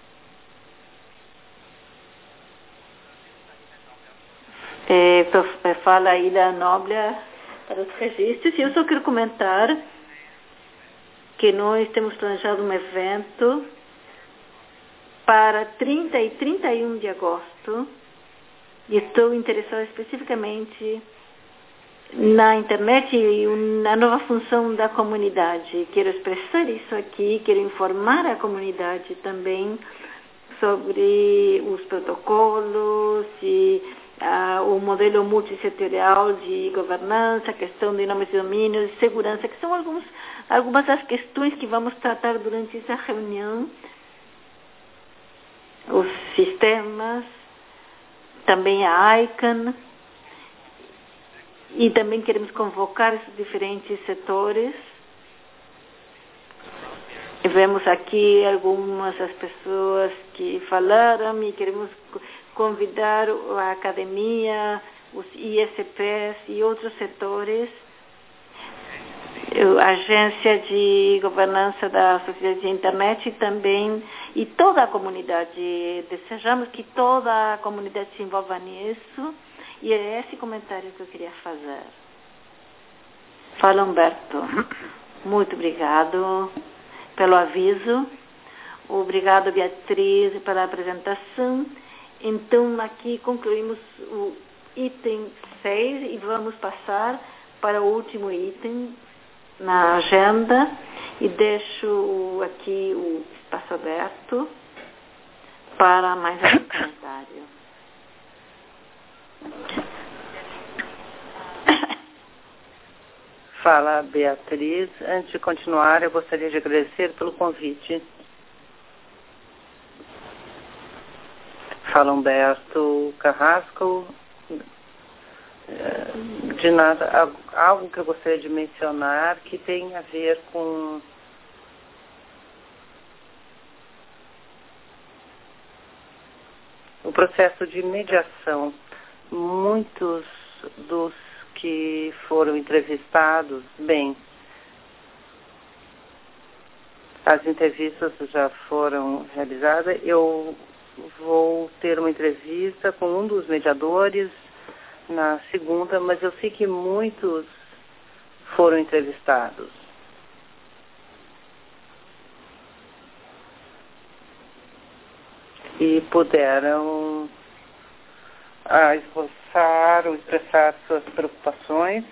Speaker 2: É, fala Aida Noblia para os registros. E eu só quero comentar que nós temos planejado um evento para trinta e trinta e um de agosto e estou interessada especificamente na internet e na nova função da comunidade. Quero expressar isso aqui, quero informar a comunidade também sobre os protocolos e uh, o modelo multissetorial de governança, a questão de nomes de domínios, de segurança, que são alguns, algumas das questões que vamos tratar durante essa reunião. Os sistemas, também a ICANN, e também queremos convocar esses diferentes setores. E vemos aqui algumas das pessoas que falaram e queremos convidar a academia, os I S Ps e outros setores, a Agência de Governança da Sociedade de Internet também, e toda a comunidade. Desejamos que toda a comunidade se envolva nisso E é esse comentário que eu queria fazer. Fala, Humberto. Muito obrigado pelo aviso. Obrigado, Beatriz, pela apresentação. Então, aqui concluímos o item seis e vamos passar para o último item na agenda. E deixo aqui o espaço aberto para mais algum comentário.
Speaker 1: Fala, Beatriz. Antes de continuar, eu gostaria de agradecer pelo convite. Fala, Humberto Carrasco. De nada, algo que eu gostaria de mencionar que tem a ver com o processo de mediação. Muitos dos que foram entrevistados, bem, as entrevistas já foram realizadas. Eu vou ter uma entrevista com um dos mediadores na segunda, mas eu sei que muitos foram entrevistados. E puderam ah, esboçar ou expressar suas preocupações.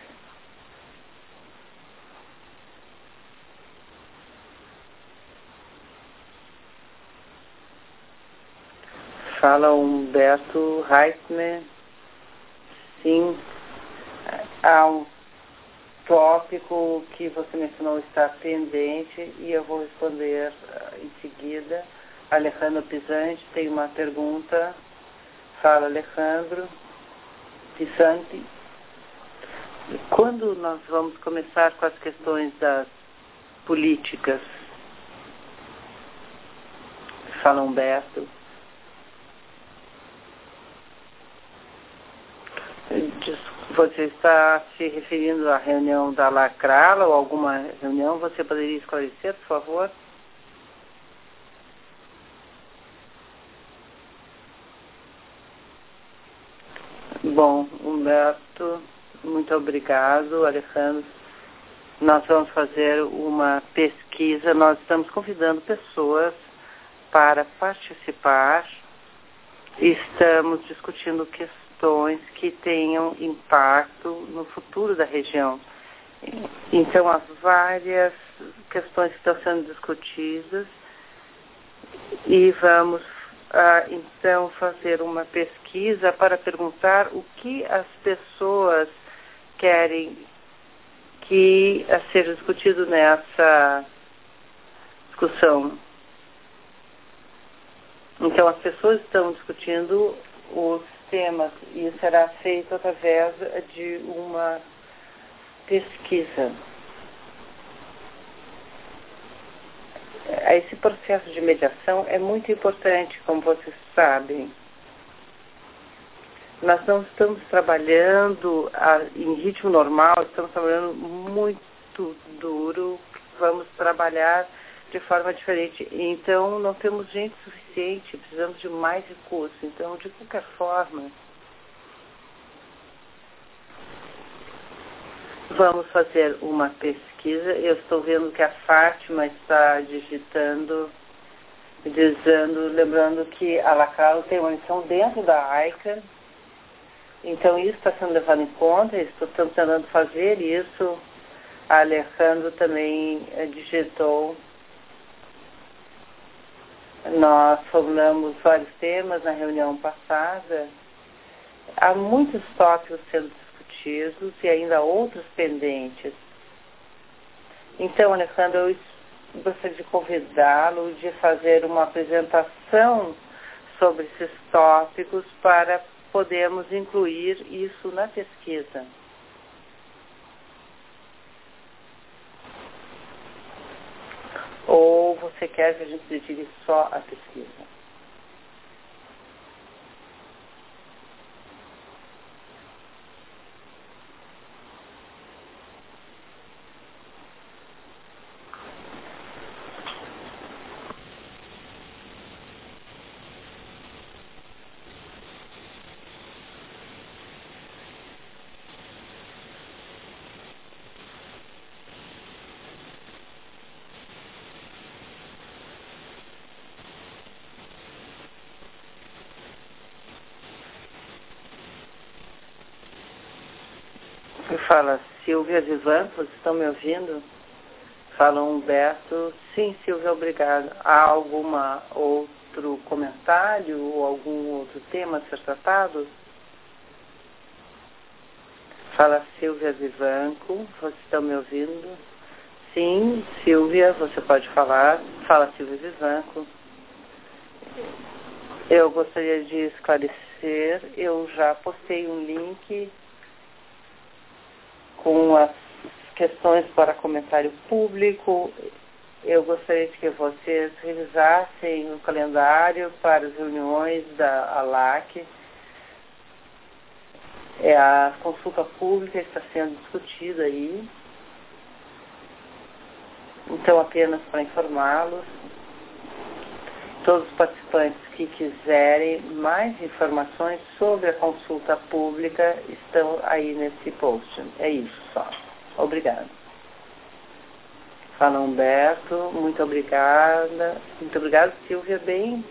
Speaker 1: Fala Humberto Reisner. Sim, há um tópico que você mencionou está pendente e eu vou responder uh, em seguida. Alejandro Pisante tem uma pergunta. Fala, Alejandro Pisante. Quando nós vamos começar com as questões das políticas? Fala, Humberto. Você está se referindo à reunião da Lacrala ou alguma reunião? Você poderia esclarecer, por favor? Bom, Humberto, muito obrigado, Alejandro. Nós vamos fazer uma pesquisa, nós estamos convidando pessoas para participar e estamos discutindo questões que tenham impacto no futuro da região. Então, há várias questões que estão sendo discutidas e vamos, ah, então, fazer uma pesquisa para perguntar o que as pessoas querem que seja discutido nessa discussão. Então, as pessoas estão discutindo os temas e isso será feito através de uma pesquisa. Esse processo de mediação é muito importante, como vocês sabem. Nós não estamos trabalhando a, em ritmo normal, estamos trabalhando muito duro, vamos trabalhar de forma diferente. Então, não temos gente suficiente, precisamos de mais recursos. Então, de qualquer forma, vamos fazer uma pesquisa. Eu estou vendo que a Fátima está digitando, dizendo, lembrando que a Lacrala tem uma missão dentro da I C A N. Então, isso está sendo levado em conta, estamos tentando fazer isso. A Alejandro também eh, digitou. Nós formulamos vários temas na reunião passada. Há muitos tópicos sendo discutidos e ainda outros pendentes. Então, Alejandro, eu gostaria de convidá-lo de fazer uma apresentação sobre esses tópicos para podermos incluir isso na pesquisa. Ou você quer que a gente dedique só à pesquisa? Fala Silvia Vivan, vocês estão me ouvindo? Fala Humberto. Sim, Silvia, obrigada. Há alguma outro comentário ou algum outro tema a ser tratado? Fala Silvia Vivanco, vocês estão me ouvindo? Sim, Silvia, você pode falar. Fala Silvia Vivanco. Eu gostaria de esclarecer, eu já postei um link com as questões para comentário público. Eu gostaria de que vocês revisassem o calendário para as reuniões da ALAC. É, a consulta pública está sendo discutida aí. Então, apenas para informá-los, todos os participantes que quiserem mais informações sobre a consulta pública estão aí nesse post. É isso só. Obrigada. Fala Humberto, muito obrigada. Muito obrigada, Silvia, bem.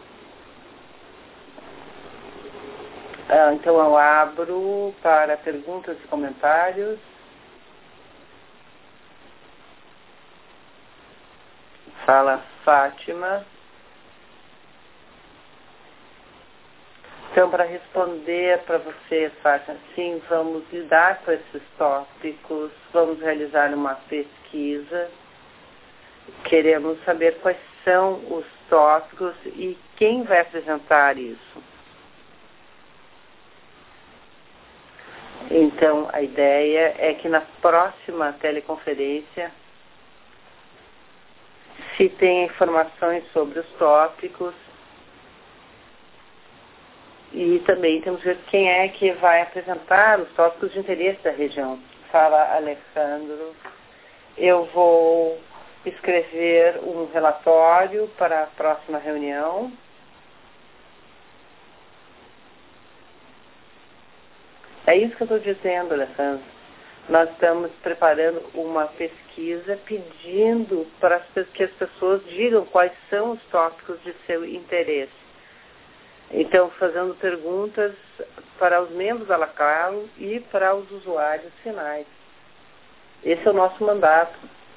Speaker 1: Ah, então eu abro para perguntas e comentários. Fala Fátima. Então, para responder para você, Fátima, sim, vamos lidar com esses tópicos, vamos realizar uma pesquisa. Queremos saber quais são os tópicos e quem vai apresentar isso. Então, a ideia é que na próxima teleconferência se tenha informações sobre os tópicos e também temos que ver quem é que vai apresentar os tópicos de interesse da região. Fala Alejandro. Eu vou escrever um relatório para a próxima reunião. É isso que eu estou dizendo, Alessandro. Nós estamos preparando uma pesquisa pedindo para que as pessoas digam quais são os tópicos de seu interesse. Então, fazendo perguntas para os membros da LACAL e para os usuários finais. Esse é o nosso mandato.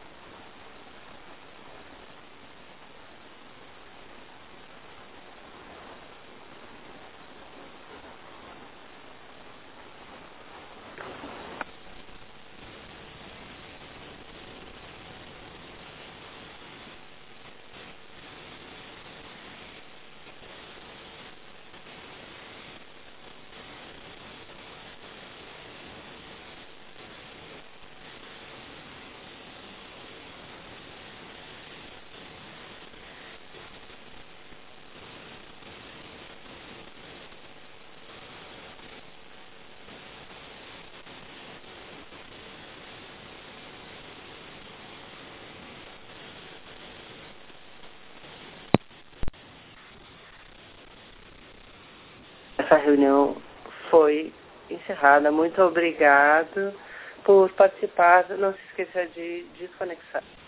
Speaker 1: Essa reunião foi encerrada. Muito obrigado por participar. Não se esqueça de desconectar.